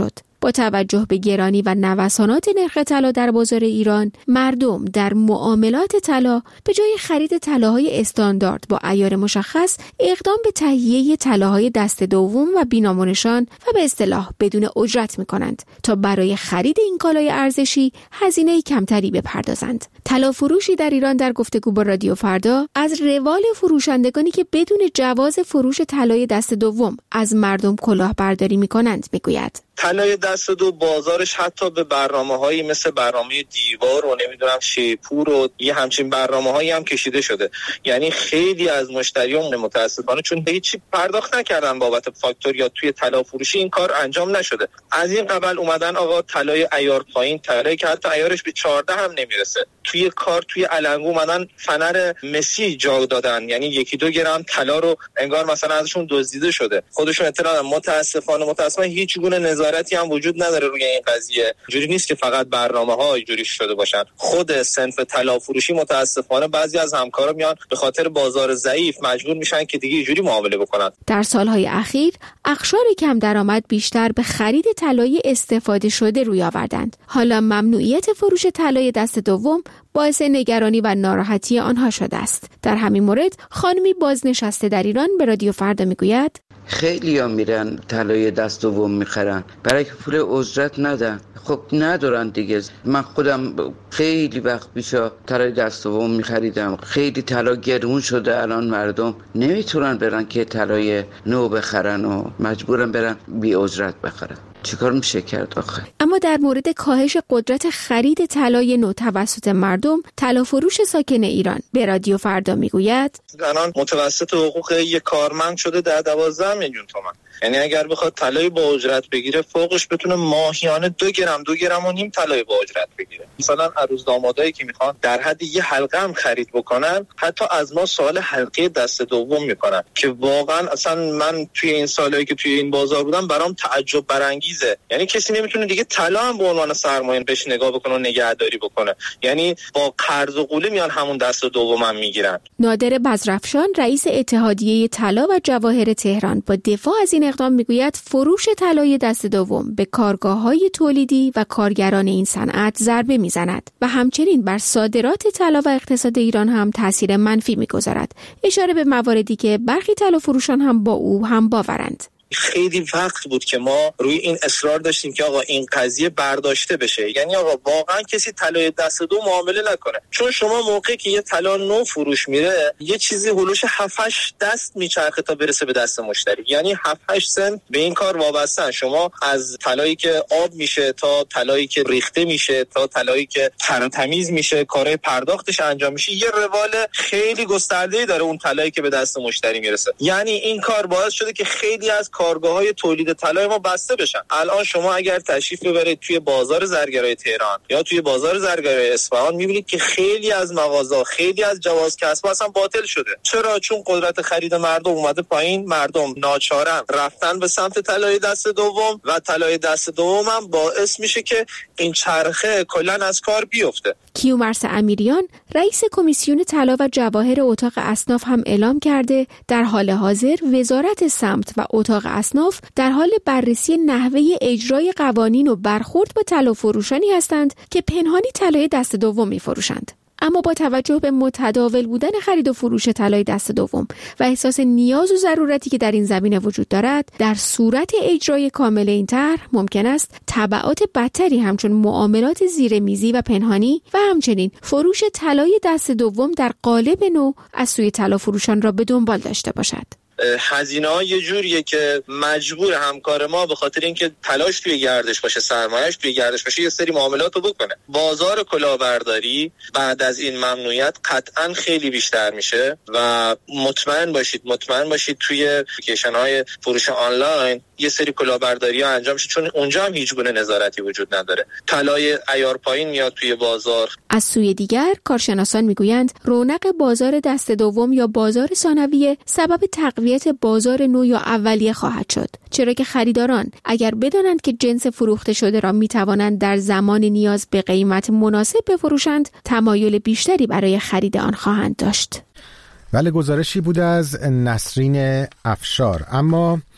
[SPEAKER 13] با توجه به گرانی و نوسانات نرخ طلا در بازار ایران، مردم در معاملات طلا به جای خرید طلاهای استاندارد با عیار مشخص اقدام به تهیه طلاهای دست دوم و بینامونشان و به اصطلاح بدون اجرت می‌کنند تا برای خرید این کالای ارزشی هزینه کمتری بپردازند. طلا فروشی در ایران در گفتگو با رادیو فردا از روال فروشندگانی که بدون جواز فروش طلای دست دوم از مردم کلاهبرداری می‌کنند میگوید.
[SPEAKER 14] طلای دست دو بازارش حتی به برنامه‌هایی مثل برنامه دیوار و نمیدونم شیپور و یه همچین برنامه‌هایی هم کشیده شده. یعنی خیلی از مشتریان متاسفانه چون هیچی پرداخت نکردن بابت فاکتور یا توی طلا فروشی این کار انجام نشده. از این قبل اومدن آقا طلای عیار پایین، طلایی که حتی عیارش به چهارده هم نمیرسه، توی کار توی علنگو اومدن فنر مسی جا دادن، یعنی یکی دو گرم طلا رو انگار مثلا ازشون دزدیده شده. خودشون اطلاع دادن. متاسفانه متاسفانه هیچ گونه نظارتی هم وجود نداره روی این قضیه. جوری نیست که فقط برنامه‌ها اینجوری شده باشن. خود صنف طلا فروشی متاسفانه بعضی از همکارا میان به خاطر بازار ضعیف مجبور میشن که دیگه اینجوری معامله بکنن.
[SPEAKER 13] در سالهای اخیر اقشار کم درآمد بیشتر به خرید طلای استفاده شده روی آوردند. حالا ممنوعیت فروش طلای دست دوم باعث نگرانی و ناراحتی آنها شده است. در همین مورد خانمی بازنشسته در ایران به رادیو فردا میگوید
[SPEAKER 15] خیلی ها میرن طلای دست دوم میخرن برای که پول اجرت ندن. خب ندارن دیگه. من خودم خیلی وقت پیشا طلای دست دوم میخریدم. خیلی طلا گرون شده، الان مردم نمیتونن برن که طلای نو بخرن و مجبورن برن بی اجرت بخرن. چیکار میشه کرد آخه؟
[SPEAKER 13] اما در مورد کاهش قدرت خرید طلای نو توسط مردم، طلافروش ساکن ایران به رادیو فردا میگوید
[SPEAKER 14] الان متوسط حقوق یک کارمند شده در دوازده میلیون تومان. یعنی اگر بخواد طلای با اجرت بگیره فوقش بتونه ماهیانه دو گرم دو گرم و نیم طلای با اجرت بگیره. مثلا عروس دامادایی که میخوان در حد یه حلقه هم خرید بکنن حتی از ما سوال حلقه دست دوم میکنن که واقعا اصلا من توی این سالایی که توی این بازار بودم برام تعجب برانگیزه. یعنی کسی نمیتونه دیگه طلا هم به عنوان سرمایه بهش نگاه بکنه و نگهداری بکنه. یعنی با قرض و قوله میان همون دست دوم هم میگیرن.
[SPEAKER 13] نادر بزرفشان رئیس اتحادیه طلا و جواهر تهران با دفاع از این اقدام میگوید فروش طلای دست دوم به کارگاه‌های تولیدی و کارگران این صنعت ضربه میزند و همچنین بر صادرات طلا و اقتصاد ایران هم تاثیر منفی میگذارد. اشاره به مواردی که برخی طلافروشان هم با او هم باورند.
[SPEAKER 14] خیلی وقت بود که ما روی این اصرار داشتیم که آقا این قضیه برداشته بشه. یعنی آقا واقعا کسی طلای دست دو معامله نکنه. چون شما موقعی که یه طلا نو فروش میره یه چیزی هولوش هفت هشت دست میچرخه تا برسه به دست مشتری. یعنی هفت هشت سنت به این کار وابستن. شما از طلایی که آب میشه تا طلایی که ریخته میشه تا طلایی که تر تمیز میشه کارهای پرداختش انجام میشه یه روال خیلی گسترده‌ای داره اون طلایی که به دست مشتری میرسه. یعنی این کار باعث شده که خیلی از کارگاه‌های تولید طلای ما بسته بشن. الان شما اگر تشریف ببرید توی بازار زرگرای تهران یا توی بازار زرگرای اصفهان می‌بینید که خیلی از مغازه‌ها، خیلی از جواز کسب اصلا باطل شده. چرا؟ چون قدرت خرید مردم اومده پایین، مردم ناچارن رفتن به سمت طلای دست دوم و طلای دست دوم هم باعث میشه که این چرخه کلاً از کار بیفته.
[SPEAKER 13] کیومرث امیریان رئیس کمیسیون طلا و جواهر اتاق اصناف هم اعلام کرده در حال حاضر وزارت سمت و اتاق اصناف در حال بررسی نحوه اجرای قوانین و برخورد با طلافروشانی هستند که پنهانی طلای دست دوم می‌فروشند. اما با توجه به متداول بودن خرید و فروش طلای دست دوم و احساس نیاز و ضرورتی که در این زمینه وجود دارد، در صورت اجرای کامل این طرح ممکن است تبعات بدتری همچون معاملات زیرمیزی و پنهانی و همچنین فروش طلای دست دوم در قالب نو از سوی طلافروشان را به دنبال داشته باشد.
[SPEAKER 14] هزینه ها یه جوریه که مجبور همکار ما به خاطر اینکه تلاش توی گردش باشه، سرمایه‌اش توی گردش باشه، یه سری معاملات رو بکنه. بازار کلاهبرداری بعد از این ممنوعیت قطعاً خیلی بیشتر میشه و مطمئن باشید مطمئن باشید توی اپلیکیشن های فروش آنلاین یه سری کلاهبرداری‌ها انجام میشه چون اونجا هم هیچ گونه نظارتی وجود نداره. طلای عیار پایین میاد توی بازار.
[SPEAKER 13] از سوی دیگر کارشناسان میگویند رونق بازار دست دوم یا بازار ثانویه سبب تقویت بازار نو یا اولیه خواهد شد، چرا که خریداران اگر بدانند که جنس فروخته شده را میتوانند در زمان نیاز به قیمت مناسب بفروشند، تمایل بیشتری برای خرید آن خواهند داشت.
[SPEAKER 1] بله، گزارشی بود از نسرین افشار. اما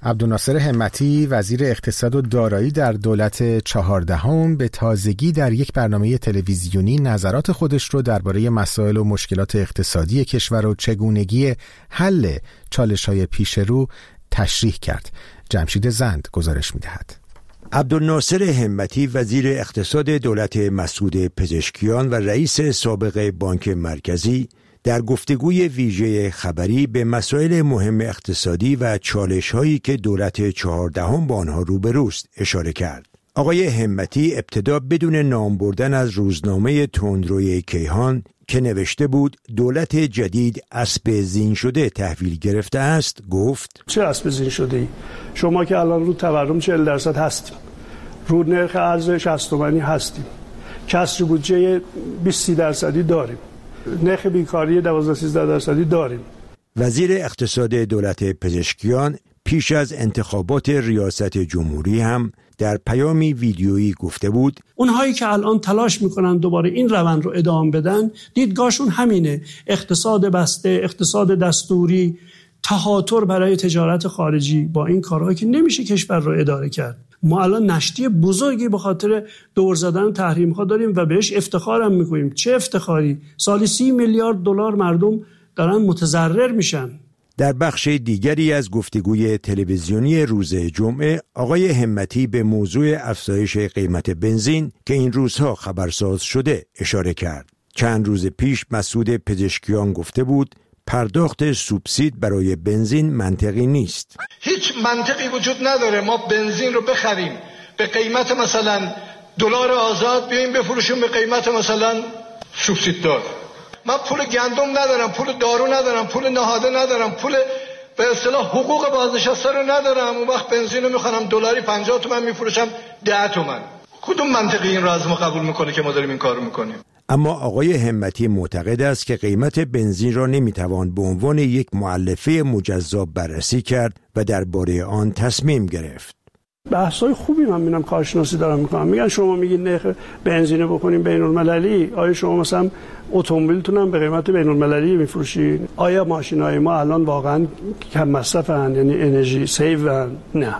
[SPEAKER 1] عبدالناصر همتی وزیر اقتصاد و دارایی در دولت چهاردهم به تازگی در یک برنامه تلویزیونی نظرات خودش رو درباره مسائل و مشکلات اقتصادی کشور و چگونگی حل چالش‌های پیش رو تشریح کرد. جمشید زند گزارش می‌دهد.
[SPEAKER 16] عبدالناصر همتی وزیر اقتصاد دولت مسعود پزشکیان و رئیس سابق بانک مرکزی در گفتگوی ویژه خبری به مسائل مهم اقتصادی و چالش‌هایی که دولت چهاردهم با آنها روبروست اشاره کرد. آقای همتی ابتدا بدون نام بردن از روزنامه تندروی کیهان که نوشته بود دولت جدید اسب زین شده تحویل گرفته است گفت:
[SPEAKER 17] چه اسب زین شده ای؟ شما که الان رو تورم چهل درصد هستیم، رو نرخ ارز شصت تومانی هستیم، کسر بودجه بیست درصدی داریم، نرخ بیکاری دوازده سیزده درصدی داریم.
[SPEAKER 16] وزیر اقتصاد دولت پزشکیان پیش از انتخابات ریاست جمهوری هم در پیامی ویدیویی گفته بود
[SPEAKER 17] اونهایی که الان تلاش میکنن دوباره این روند رو ادامه بدن دیدگاهشون همینه: اقتصاد بسته، اقتصاد دستوری، تهاتر برای تجارت خارجی. با این کارهایی که نمیشه کشور رو اداره کرد. ما الان نشتی بزرگی به خاطر دور زدن تحریم ها داریم و بهش افتخارم میکنیم. چه افتخاری؟ سالی سی میلیارد دلار مردم دارن متضرر میشن.
[SPEAKER 16] در بخش دیگری از گفتگوی تلویزیونی روز جمعه آقای همتی به موضوع افزایش قیمت بنزین که این روزها خبرساز شده اشاره کرد. چند روز پیش مسعود پزشکیان گفته بود پرداخت سوبسید برای بنزین منطقی نیست.
[SPEAKER 18] هیچ منطقی وجود نداره ما بنزین رو بخریم به قیمت مثلا دلار آزاد بیایم بفروشیم به قیمت مثلا سوبسید دار. من پول گندم ندارم، پول دارو ندارم، پول نهاده ندارم، پول به اصطلاح حقوق بازنشسته رو ندارم. اون وقت بنزین رو میخوام دلاری پنجاه تومن میفروشم ده تومن. کدوم منطقی این رو از ما قبول میکنه که ما داریم این کارو میکنیم؟
[SPEAKER 16] اما آقای همتی معتقد است که قیمت بنزین را نمیتوان به عنوان یک مؤلفه مجزا بررسی کرد و درباره آن تصمیم گرفت.
[SPEAKER 17] بحث‌های خوبی من می‌بینم کارشناسی دارم می‌کنم. میگن شما میگید نرخ بنزین بکنیم بین‌المللی، آیا شما مثلا اتومبیلتون هم به قیمت بین‌المللی می‌فروشید؟ آیا ماشین‌های ما الان واقعا کم مصرفن، یعنی انرژی سیو؟ نه.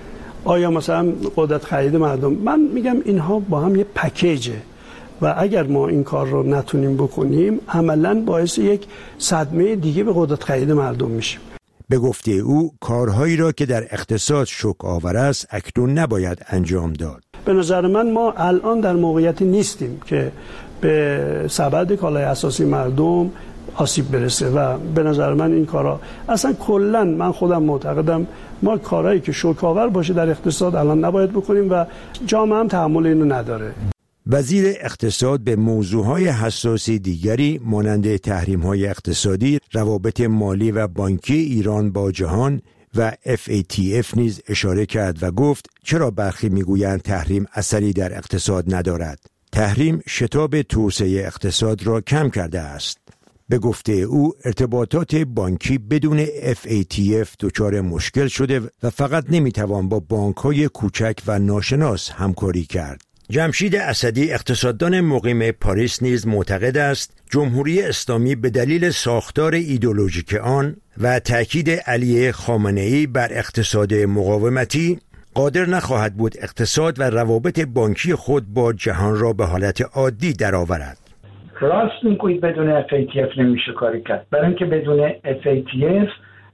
[SPEAKER 17] آیا مثلا قدرت خرید مردم؟ من میگم اینها با هم یه پکیجه و اگر ما این کار رو نتونیم بکنیم عملاً باعث یک صدمه دیگه به قدرت خرید مردم میشیم.
[SPEAKER 16] به گفته او کارهایی را که در اقتصاد شوک آور است اکنون نباید انجام داد.
[SPEAKER 17] به نظر من ما الان در موقعیتی نیستیم که به سبد کالای اساسی مردم آسیب برسه و به نظر من این کارا اصلا کلا من خودم معتقدم ما کارهایی که شوک آور باشه در اقتصاد الان نباید بکنیم و جامعه هم تحمل اینو نداره.
[SPEAKER 16] وزیر اقتصاد به موضوعهای حساسی دیگری مانند تحریم‌های اقتصادی، روابط مالی و بانکی ایران با جهان و اف ای تی اف نیز اشاره کرد و گفت چرا برخی میگویند تحریم اثری در اقتصاد ندارد؟ تحریم شتاب توسعه اقتصاد را کم کرده است. به گفته او ارتباطات بانکی بدون اف ای تی اف دچار مشکل شده و فقط نمیتوان با بانک‌های کوچک و ناشناس همکاری کرد. جمشید اسدی اقتصاددان مقیم پاریس نیز معتقد است جمهوری اسلامی به دلیل ساختار ایدئولوژیک آن و تأکید علی خامنه‌ای بر اقتصاد مقاومتی قادر نخواهد بود اقتصاد و روابط بانکی خود با جهان را به حالت عادی درآورد.
[SPEAKER 19] راست میگویید بدون اف ای تی اف نمیشه کاری کرد، برای اینکه بدون اف ای تی اف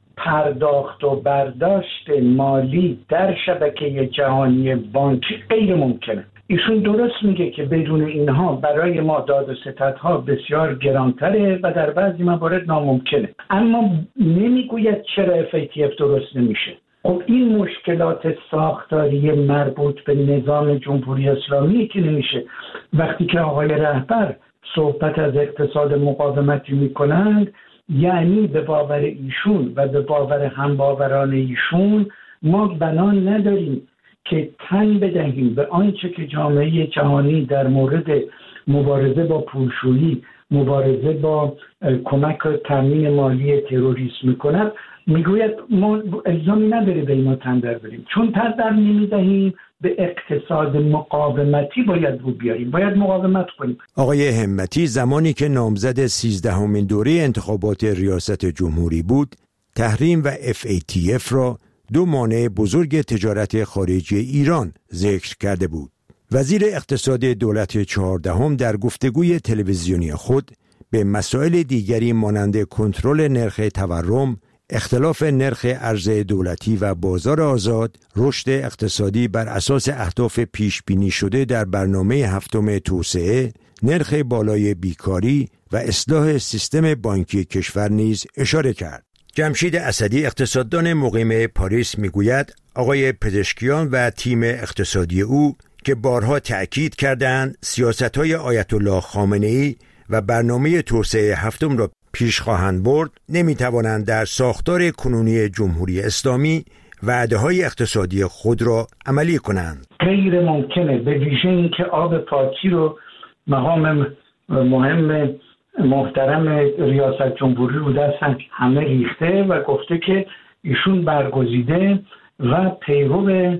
[SPEAKER 19] پرداخت و برداشت مالی در شبکه جهانی بانکی غیر ممکنه. ایشون درست میگه که بدون اینها برای ما داد و ستدها بسیار گرانتره و در بعضی موارد ناممکنه، اما نمیگوید چرا اف ای تی اف درست نمیشه. خب این مشکلات ساختاری مربوط به نظام جمهوری اسلامی که نمیشه. وقتی که آقای رهبر صحبت از اقتصاد مقاومتی میکنند یعنی به باور ایشون و به باور همباوران ایشون ما بنا نداریم که تن بدهیم به آنچه که جامعه جهانی در مورد مبارزه با پولشویی، مبارزه با کمک و تامین مالی تروریسم میکند. میگوید ما الزامی نداره به اینا تن در بریم، چون تن در نمیدهیم به اقتصاد مقاومتی باید رو بیاریم، باید مقاومت کنیم.
[SPEAKER 16] آقای همتی زمانی که نامزد سیزدهمین دوره انتخابات ریاست جمهوری بود، تحریم و اف ای تی اف را دو مانع بزرگ تجارت خارجی ایران ذکر کرده بود. وزیر اقتصاد دولت چهاردهم در گفتگوی تلویزیونی خود به مسائل دیگری مانند کنترل نرخ تورم، اختلاف نرخ ارز دولتی و بازار آزاد، رشد اقتصادی بر اساس اهداف پیش بینی شده در برنامه هفتم توسعه، نرخ بالای بیکاری و اصلاح سیستم بانکی کشور نیز اشاره کرد. جمشید اسدی اقتصاددان مقیم پاریس میگوید آقای پزشکیان و تیم اقتصادی او که بارها تأکید کردند سیاست‌های آیت الله خامنه‌ای و برنامه توسعه هفتم را پیش خواهند برد، نمی‌توانند در ساختار کنونی جمهوری اسلامی وعده‌های اقتصادی خود را عملی کنند.
[SPEAKER 19] غیر ممکنه، به ویژه اینکه آب پاکی رو مقام مهم محترم ریاست جمهوری رو دست همه ریخته و گفته که ایشون برگزیده و پیرو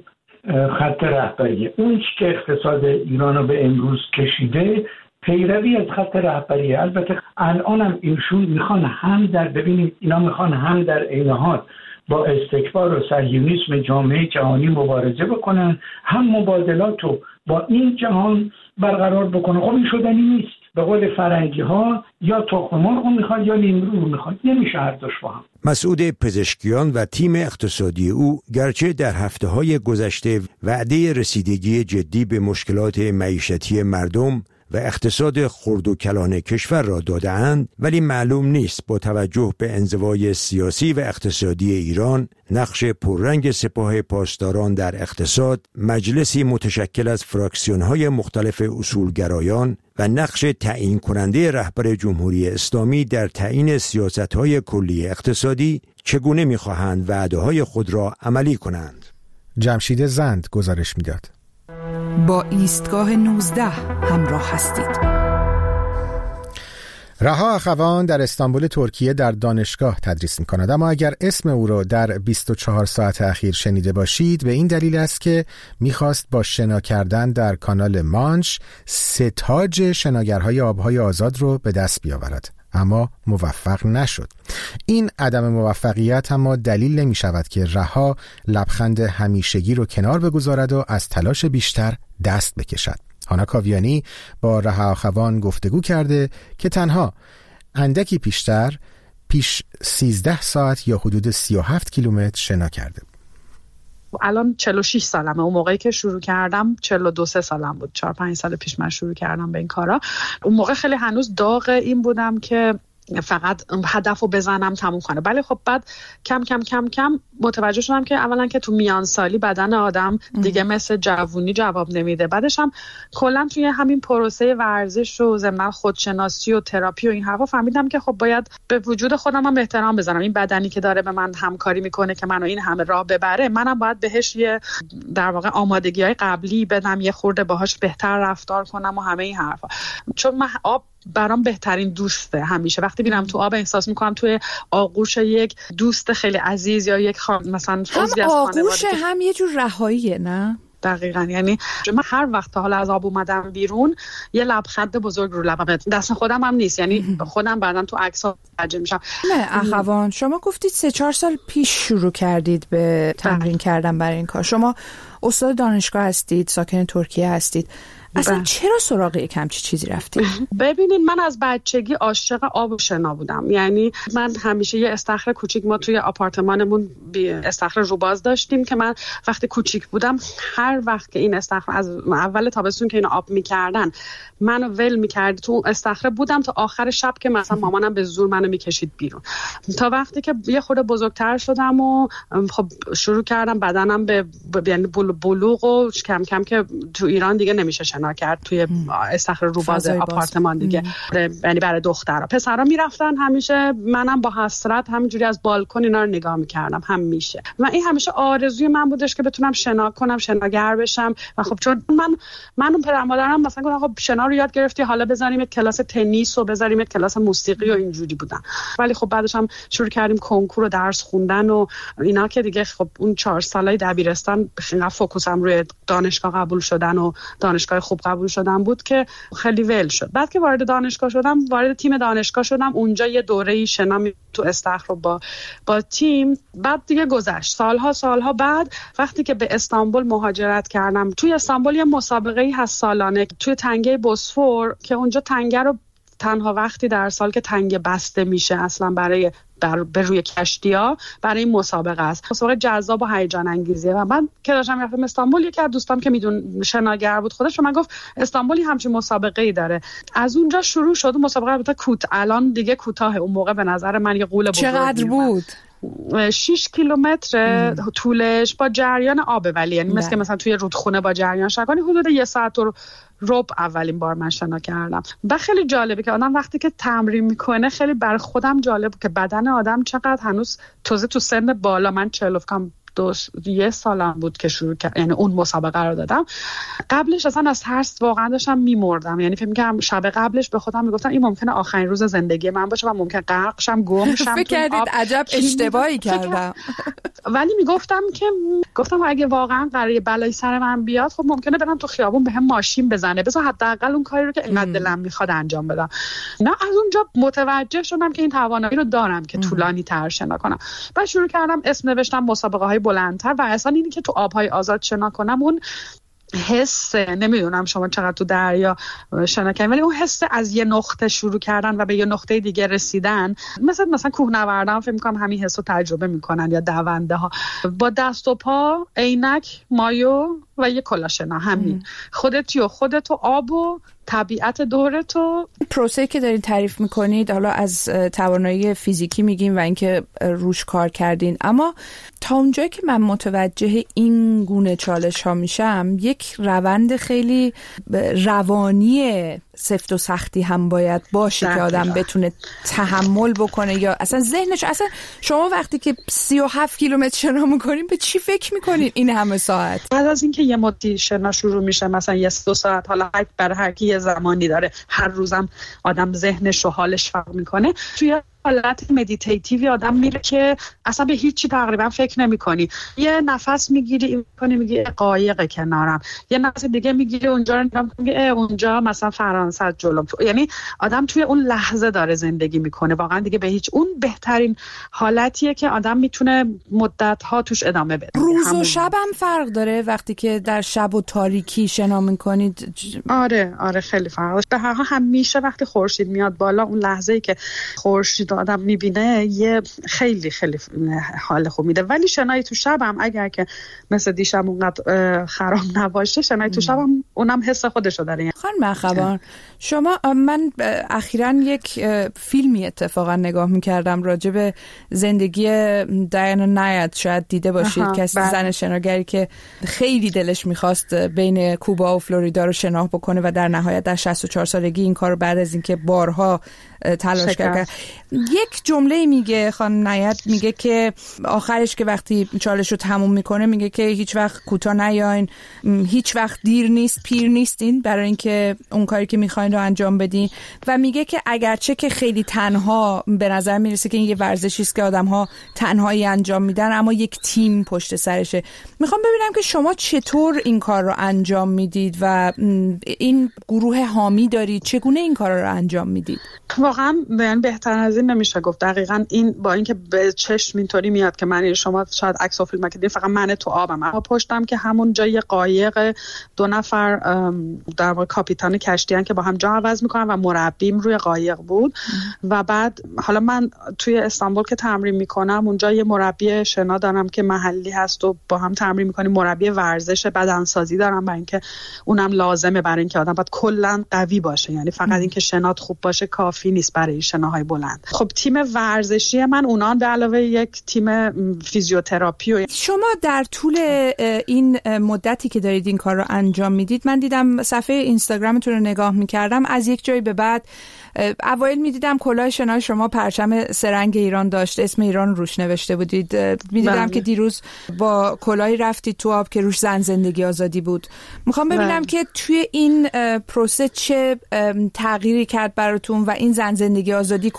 [SPEAKER 19] خط رهبری اون که اقتصاد ایران رو به امروز کشیده پیروی از خط رهبری. البته الان هم ایشون میخوان هم در ببینید اینا میخوان هم در عین حال با استکبار و صهیونیسم جامعه جهانی مبارزه بکنن، هم مبادلات رو با این جهان برقرار بکنن. خب این شدنی نیست. به قول فرنگی ها یا تخم مرغ میخواد یا نیمرو میخواد، نمیشه هر دوش با هم.
[SPEAKER 16] مسعود پزشکیان و تیم اقتصادی او گرچه در هفته‌های گذشته وعده رسیدگی جدی به مشکلات معیشتی مردم و اقتصاد خرد و کلان کشور را داده‌اند، ولی معلوم نیست با توجه به انزوای سیاسی و اقتصادی ایران، نقش پررنگ سپاه پاسداران در اقتصاد، مجلسی متشکل از فراکسیون‌های مختلف اصولگرایان و نقش تعیین کننده رهبر جمهوری اسلامی در تعیین سیاست‌های کلی اقتصادی چگونه می‌خواهند وعده‌های خود را عملی کنند.
[SPEAKER 1] جمشید زند گزارش می‌داد.
[SPEAKER 20] با ایستگاه نوزده همراه هستید.
[SPEAKER 1] رها اخوان در استانبول ترکیه در دانشگاه تدریس می کند، اما اگر اسم او را در بیست و چهار ساعت اخیر شنیده باشید به این دلیل است که میخواست با شنا کردن در کانال مانش ستاج شناگرهای آبهای آزاد رو به دست بیاورد، اما موفق نشد. این عدم موفقیت اما دلیل نمی شود که رها لبخند همیشگی رو کنار بگذارد و از تلاش بیشتر دست بکشد. هانا کاویانی با رها اخوان گفتگو کرده که تنها اندکی پیشتر پیش سیزده ساعت یا حدود سی و هفت کیلومتر شنا کرده.
[SPEAKER 21] الان چهل و شش سالمه. اون موقعی که شروع کردم چهل و دو سالم بود. چهار پنج سال پیش من شروع کردم به این کارا. اون موقع خیلی هنوز داغ این بودم که فقط هدفو بزنم تموم کنه. بله خب بعد کم کم کم کم متوجه شدم که اولا که تو میان سالی بدن آدم دیگه مثل جوونی جواب نمیده. بعدش هم کلا توی همین پروسه ورزش و ضمن خودشناسی و تراپی و این حرفا فهمیدم که خب باید به وجود خودم هم احترام بذارم. این بدنی که داره به من همکاری میکنه که منو این همه راه ببره، منم باید بهش یه در واقع آمادگی‌های قبلی بدم، یه خورده باهاش بهتر رفتار کنم و همه این حرفا. چون من آب برام بهترین دوسته. همیشه وقتی میرم تو آب احساس میکنم توی آغوش یک دوست خیلی عزیز یا یک خان... مثلا عضوی از خانواده.
[SPEAKER 20] آغوش هم یه جور رهاییه، نه؟
[SPEAKER 21] دقیقاً. یعنی من هر وقت تا حالا از آب اومدم بیرون یه لبخند بزرگ رو لبم. دست خودم هم نیست، یعنی خودم بعداً تو عکس‌ها متوجه میشم.
[SPEAKER 20] نه اخوان، شما گفتید سه چهار سال پیش شروع کردید به تمرین کردن برای این کار. شما استاد دانشگاه هستید، ساکن ترکیه هستید. اصلا چرا سراغ یک همچی چیزی رفتید؟
[SPEAKER 21] ببینید من از بچگی عاشق آب و شنا بودم. یعنی من همیشه یه استخر کوچیک، ما توی آپارتمانمون استخر روباز داشتیم که من وقتی کوچیک بودم هر وقت که این استخر از اول تابستون که اینو آب میکردن منو ول میکرد تو استخر بودم تا آخر شب که مثلا مامانم به زور منو میکشید بیرون. تا وقتی که یه خورده بزرگتر شدم و خب شروع کردم بدنم به یعنی بلوغ و کم کم که تو ایران دیگه نمیشه شنا کرد توی استخر روباز آپارتمان دیگه، یعنی برای دخترها. پسرا میرفتن همیشه، منم با حسرت همینجوری از بالکن اینا رو نگاه میکردم همیشه. و این همیشه آرزوی من بودش که بتونم شنا کنم، شناگر بشم. و خب چون من من اون پدر مادرم مثلا گفتن خب شنا رو یاد گرفتی، حالا بذاریم یه کلاس تنیس و بذاریم یه کلاس موسیقی و اینجوری بودن. ولی خب بعدش هم شروع کردیم کنکور و درس خوندن و اینا که دیگه خب اون چهار سالای دبیرستان خیلی فوکوسم روی دانشگاه قبول شدن و دانشگاه خوب قبول شدم بود که خیلی ول شد. بعد که وارد دانشگاه شدم، وارد تیم دانشگاه شدم، اونجا یه دوره‌ای شنا تو استخر رو با با تیم. بعد دیگه گذشت سالها سالها بعد وقتی که به استانبول مهاجرت کردم، توی استانبول یه مسابقه‌ای هست سالانه توی تنگه بوسفور که اونجا تنگه رو تنها وقتی در سال که تنگه بسته میشه اصلا برای در به روی کشتی‌ها برای این مسابقه است. مسابقه جذاب و هیجان انگیزیه. و من که داشتم میرفتم استانبول، یکی از دوستام که میدون شناگر بود خودش، من گفت استانبولی همچین مسابقه‌ای داره. از اونجا شروع شد مسابقه. البته کوت الان دیگه کوتاه، اون موقع به نظر من یه قول بزرگی.
[SPEAKER 20] چقدر بود؟
[SPEAKER 21] شش کیلومتر طولش با جریان آب، ولی یعنی مثل که مثلا توی رودخونه با جریان شکانی حدود یه ساعت و ربع اولین بار من شنا کردم. و خیلی جالبه که آدم وقتی که تمرین میکنه، خیلی بر خودم جالبه که بدن آدم چقدر هنوز تازه تو سن بالا، من چهل کم دو یه سالم بود که شروع کرد، یعنی اون مسابقه رو دادم. قبلش اصلا از ترس واقعا داشتم میمردم، یعنی فکر می‌کردم شب قبلش به خودم میگفتم این ممکنه آخرین روز زندگی من باشه و ممکنه غرق شم، گم شم.
[SPEAKER 20] فکر کردید عجب اشتباهی کردم.
[SPEAKER 21] ولی میگفتم که گفتم اگه واقعا قراره بلای سر من بیاد، خب ممکنه برم تو خیابون بهم ماشین بزنه، بذار حداقل اون کاری رو که اینقدر دلم میخواد انجام بدم. نه، از اونجا متوجه شدم که این توانایی رو دارم که طولانی تر شنا کنم. بعد شروع کردم اسم نوشتم مسابقه‌های بلندتر. و اصلا اینی که تو آبهای آزاد شنا کنم، اون حس، نمیدونم شما چقدر تو دریا شنا کردین، ولی اون حس از یه نقطه شروع کردن و به یه نقطه دیگه رسیدن، مثلا مثلا کوهنوردان فکر می‌کنم همین حس رو تجربه میکنن، یا دونده ها با دست و پا، عینک، مایو و یه کلاه شنا، همین خودتی و خودت و آب و طبیعت دورتو.
[SPEAKER 20] پروسه‌ای که دارین تعریف میکنید، حالا از توانایی فیزیکی میگیم و اینکه روش کار کردین، اما تا اونجایی که من متوجه این گونه چالش ها میشم، یک روند خیلی روانی سفت و سختی هم باید باشه که آدم بتونه تحمل بکنه، یا اصلا ذهنش. اصلا شما وقتی که سی و هفت کیلومتر شنا میکنین به چی فکر میکنین این همه ساعت؟
[SPEAKER 21] بعد از اینکه یه مدتی شنا شروع میشه، مثلا یه دو ساعت، حالا برای هر کی یه زمانی داره، هر روزم آدم ذهنش و حالش فرق میکنه، توی حالت مدیتیتیوی آدم میره که اصلا به هیچی تقریبا فکر نمیکنی. یه نفس میگیری میکنی، میگی قایق کنارم، یه نفس دیگه میگیری اونجا رو نگاه میگی اونجا مثلا فرانسه جلوم. یعنی آدم توی اون لحظه داره زندگی میکنه، واقعا دیگه به هیچ. اون بهترین حالتیه که آدم میتونه مدت ها توش ادامه بده.
[SPEAKER 20] روز و شب هم فرق داره وقتی که در شب و تاریکی شنا میکنید؟
[SPEAKER 21] آره آره خیلی فرق داره. به هر حال همیشه وقتی خورشید میاد بالا، اون لحظه‌ای که خورشید آدم میبینه یه خیلی خیلی حال خوب میده. ولی شنای تو شب هم اگر که مثل دیشب اونقدر خراب نباشه، شنای تو شب هم اونم حس خودشو داره.
[SPEAKER 20] خانم اخوان، شما، من اخیراً یک فیلمی اتفاقا نگاه میکردم راجع به زندگی دایانا نایت، شاید دیده باشید، که زن شناگری که خیلی دلش میخواست بین کوبا و فلوریدا رو شنا بکنه و در نهایت در شصت و چهار سالگی این کار رو بعد از اینکه بارها تلاش کرد. یک جمله میگه خانم نایت، میگه که آخرش که وقتی چالش رو تموم میکنه، میگه که هیچ وقت کوتاه نیاین، هیچ وقت دیر نیست، پیر نیستین برای اینکه اون کاری که میخواین رو انجام بدین. و میگه که اگرچه که خیلی تنها به نظر میرسه که این یه ورزشی است که آدم‌ها تنهایی انجام میدن، اما یک تیم پشت سرشه. میخوام ببینم که شما چطور این کار رو انجام میدید و این گروه حامی دارید، چگونه این کار رو انجام میدید؟
[SPEAKER 21] واقعا بیان بهتر از این نمیشه گفت. دقیقاً این با اینکه به چشم اینطوری میاد که من، شما شاید عکس و فیلم کردین، فقط من تو آبم، اما پشتم که همون جای قایق دو نفر در واقع کاپیتان کشتی ان که با هم جا عوض میکنن و مربیم روی قایق بود. و بعد حالا من توی استانبول که تمرین میکنم، اونجا یه مربی شنا دارم که محلی هست و با هم تمرین میکنیم. مربی ورزش بدنسازی دارم، برای اینکه اونم لازمه برای اینکه آدم باید کلا قوی باشه، یعنی فقط اینکه شنات خوب باشه کافی نیست برای شناهای بلند. خب تیم ورزشی من اونان به علاوه یک تیم فیزیوتراپی. و
[SPEAKER 20] شما در طول این مدتی که دارید این کار رو انجام میدید، من دیدم صفحه اینستاگرامتون رو نگاه میکردم، از یک جایی به بعد اوایل میدیدم کلاه شنای شما پرچم سرنگ ایران داشت، اسم ایران روش نوشته بودید. میدیدم که دیروز با کلاهی رفتید تو آب که روش زن زندگی آزادی بود. میخوام ببینم بله. که توی این پروسه چه تغییری کرد براتون و این زن زندگی آزادی کجای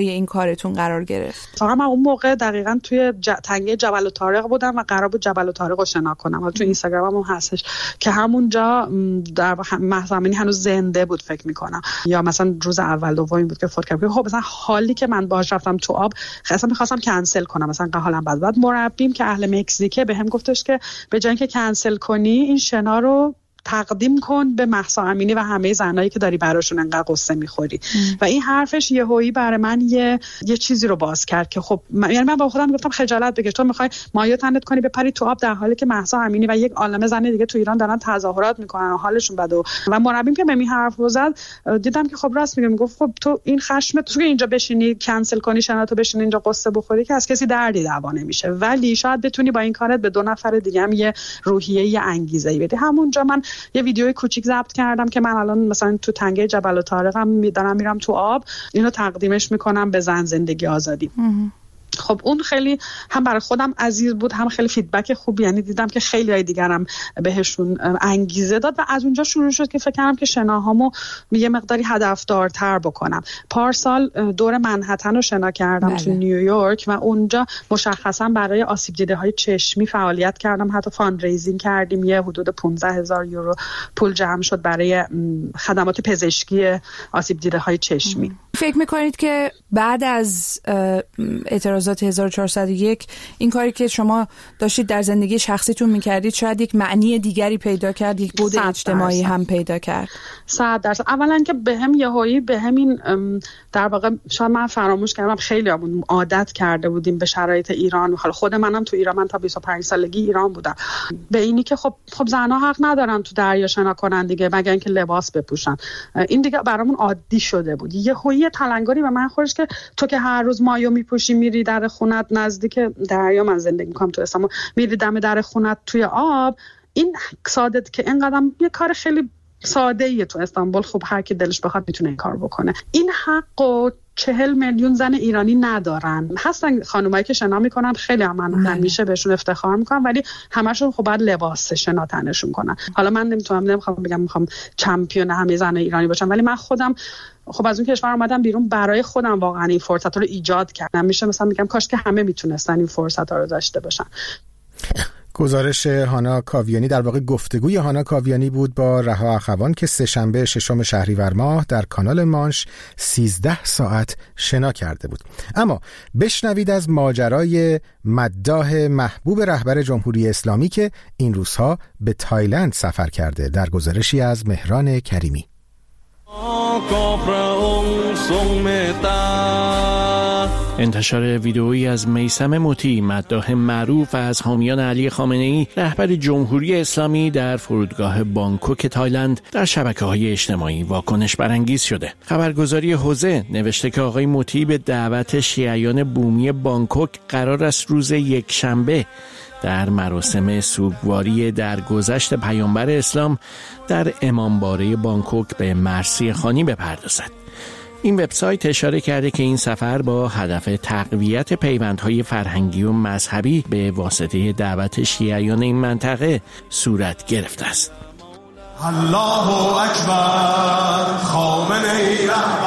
[SPEAKER 20] این کارتون قرار گرفت؟
[SPEAKER 21] فقط من اون موقع دقیقاً توی ج... تنگه جبل الطارق بودم و قرار بود جبل الطارق رو شنا کنم. حالا تو اینستاگرامم هم هستش که همونجا در مهسا امینی هنوز زنده بود فکر می‌کنم، یا مثلا روز اول دومی بود که فوت کرد. خب مثلا حالی که من باهاش رفتم تو آب اصلا می‌خواستم کنسل کنم، مثلا حالم بد. بعد مربیم که اهل مکزیکه بهم گفتش که به جای اینکه کنسل کنی این شنا رو تقدیم کن به مهسا امینی و همه زنایی که داری براشون انقدر قصه میخوری. و این حرفش یهویی برای من یه یه چیزی رو باز کرد که خب من... یعنی من با خودم گفتم خجالت بکش، تو میخوای مایو تنت کنی بپری تو آب در حالی که مهسا امینی و یک عالمه زن دیگه تو ایران دارن تظاهرات میکنن و حالشون بده. و, و مربیم که به این حرف رو زد دیدم که خب راست میگه. میگفت خب تو این خشم تو که اینجا بشینی کنسل کنی شناتو بشینی اینجا قصه بخوری که از کسی دردی دعوا نمیشه، ولی شاید بتونی با این کارت به دو نفر دیگه هم یه روحیه یه انگیزه‌ای بدی. همونجا من یه ویدیوی کوچیک ضبط کردم که من الان مثلا تو تنگه جبل الطارقم دارم میرم تو آب، اینو تقدیمش میکنم به زن زندگی آزادی. خب اون خیلی هم برای خودم عزیز بود، هم خیلی فیدبک خوبی، یعنی دیدم که خیلی های دیگرم بهشون انگیزه داد و از اونجا شروع شد که فکر کردم که شناهامو یه مقداری هدفدارتر بکنم. پارسال دور منهتن رو شنا کردم بله. تو نیویورک و اونجا مشخصا برای آسیب دیده های چشمی فعالیت کردم، حتی فاندریزینگ کردیم، یه حدود پانزده هزار یورو پول جمع شد برای خدمات پزشکی آسیب دیده های چشمی.
[SPEAKER 20] فکر میکنید که بعد از اعتراضات هزار و چهارصد و یک این کاری که شما داشتید در زندگی شخصیتون میکردید شاید یک معنی دیگری پیدا کرد، یک بود اجتماعی هم پیدا کرد؟
[SPEAKER 21] صد درصد. اولا که به هم یهویی به همین در واقع شاید من فراموش کردم، خیلی همون عادت کرده بودیم به شرایط ایران. حالا خود منم تو ایران، من تا بیست و پنج سالگی ایران بودم، به اینی که خب خب زنها حق ندارن تو دریا شنا کنن دیگه مگر اینکه لباس بپوشن. این دیگه برامون عادی شده بود. یهویی تلنگری به من خورش که تو که هر روز مایو میپوشی میری در خونت نزدیک دریا، من زندگی میکنم تو استانبول، میری دم در خونت توی آب، این ساده که اینقدر یه کار خیلی ساده ایه تو استانبول، خب هر کی دلش بخواد میتونه این کار بکنه. این حقو چهل میلیون زن ایرانی ندارن. هستن خانمایی که شنا میکنن، خیلی هم من همیشه بهشون افتخار میکنم، ولی همشون خب باید لباس شنا تنشون کنن. حالا من نمیتونم نمیخوام بگم میخوام چمپیون همه زن ایرانی باشم، ولی من خودم خب از اون کشور اومدم بیرون برای خودم واقعا این فرصت رو ایجاد کردم. میشه مثلا میگم کاش که همه میتونستن این فرصت رو داشته باشن.
[SPEAKER 1] گزارش هانا کاویانی، در واقع گفتگوی هانا کاویانی بود با رها اخوان که سه‌شنبه ششم شهریور ماه در کانال مانش سیزده ساعت شنا کرده بود. اما بشنوید از ماجرای مداح محبوب رهبر جمهوری اسلامی که این روزها به تایلند سفر کرده، در گزارشی از مهران کریمی.
[SPEAKER 4] انتشار ویدئویی از میثم مطیع، مداح معروف از حامیان علی خامنه‌ای رهبر جمهوری اسلامی در فرودگاه بانکوک تایلند در شبکه‌های اجتماعی واکنش برانگیز شده. خبرگزاری حوزه نوشته که آقای مطیع به دعوت شیعیان بومی بانکوک قرار است روز یکشنبه در مراسم سوگواری درگذشت پیامبر اسلام در امامباره بانکوک به مرثیه خوانی بپردازد. این وبسایت اشاره کرده که این سفر با هدف تقویت پیوندهای فرهنگی و مذهبی به واسطه دعوت شیعیان این منطقه صورت گرفته است. الله اکبر، خامنه‌ای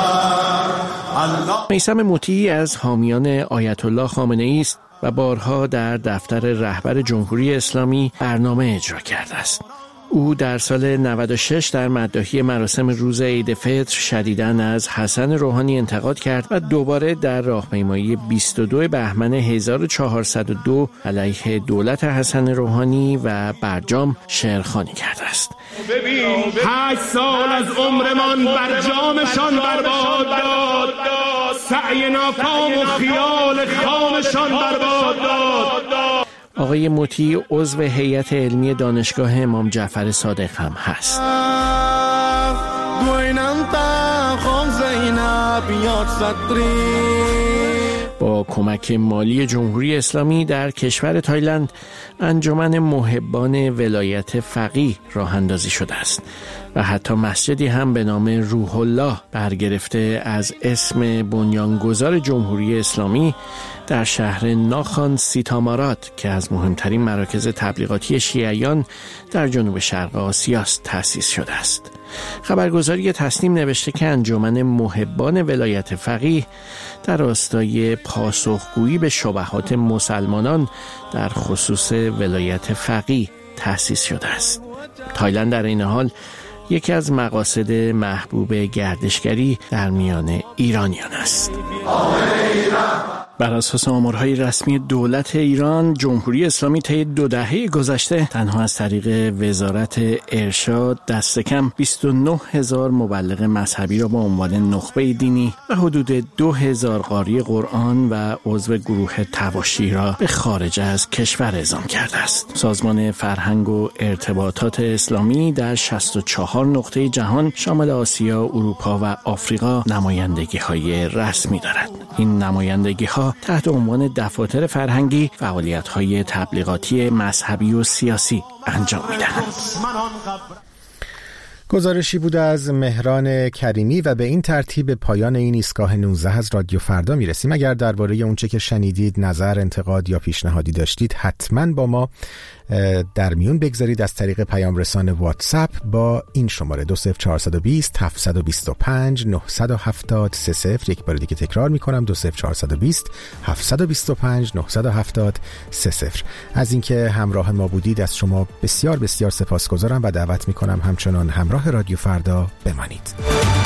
[SPEAKER 4] رهبر. میثم مطیع از حامیان آیت الله خامنه‌ای است و بارها در دفتر رهبر جمهوری اسلامی برنامه اجرا کرده است. او در سال نود و شش در مداحی مراسم روز عید فطر شدیداً از حسن روحانی انتقاد کرد و دوباره در راهپیمایی بیست و دو بهمن هزار و چهارصد و دو علیه دولت حسن روحانی و برجام شعرخوانی کرده است.
[SPEAKER 22] ببین هشت سال از عمرمان بر جامشان برباد داد، سعی ناکام و خیال خامشان برباد داد.
[SPEAKER 4] آقای مطیع عضو هیئت علمی دانشگاه امام جعفر صادق هم هست. با کمک مالی جمهوری اسلامی در کشور تایلند انجمن محبان ولایت فقیه راه اندازی شده است و حتی مسجدی هم به نام روح الله برگرفته از اسم بنیانگذار جمهوری اسلامی در شهر ناخان سیتامارات که از مهمترین مراکز تبلیغاتی شیعیان در جنوب شرق آسیا تأسیس شده است. خبرگزاری تصنیم نوشته که انجمن محبان ولایت فقیه در راستای پاسخگویی به شبهات مسلمانان در خصوص ولایت فقیه تأسیس شده است. تایلند در این حال یکی از مقاصد محبوب گردشگری در میان ایرانیان است. بر اساس آمارهای رسمی دولت ایران، جمهوری اسلامی طی دو دهه گذشته تنها از طریق وزارت ارشاد دست کم بیست و نه هزار مبلغ مذهبی را با عنوان نخبه دینی و حدود دو هزار قاری قرآن و عضو گروه تواشی را به خارج از کشور اعزام کرده است. سازمان فرهنگ و ارتباطات اسلامی در شصت و چهار نقطه جهان شامل آسیا، اروپا و آفریقا نمایندگی‌های رسمی دارد. این نمایندگی‌ها تحت عنوان دفاتر فرهنگی فعالیت‌های تبلیغاتی مذهبی و سیاسی انجام می‌دهند.
[SPEAKER 1] گزارشی بوده از مهران کریمی و به این ترتیب پایان این ایستگاه نوزده از رادیو فردا میرسیم. اگر درباره اونچه که شنیدید نظر، انتقاد یا پیشنهادی داشتید حتما با ما در میون بگذارید از طریق پیام رسان واتساپ با این شماره دو صفر چهار دو صفر هفت دو پنج نه هفت سه صفر. یک بار دیگه تکرار میکنم دو صفر چهار دو صفر هفت دو پنج نه هفت سه صفر. از اینکه همراه ما بودید از شما بسیار بسیار سپاسگزارم و دعوت میکنم همچنان همراه رادیو فردا بمانید.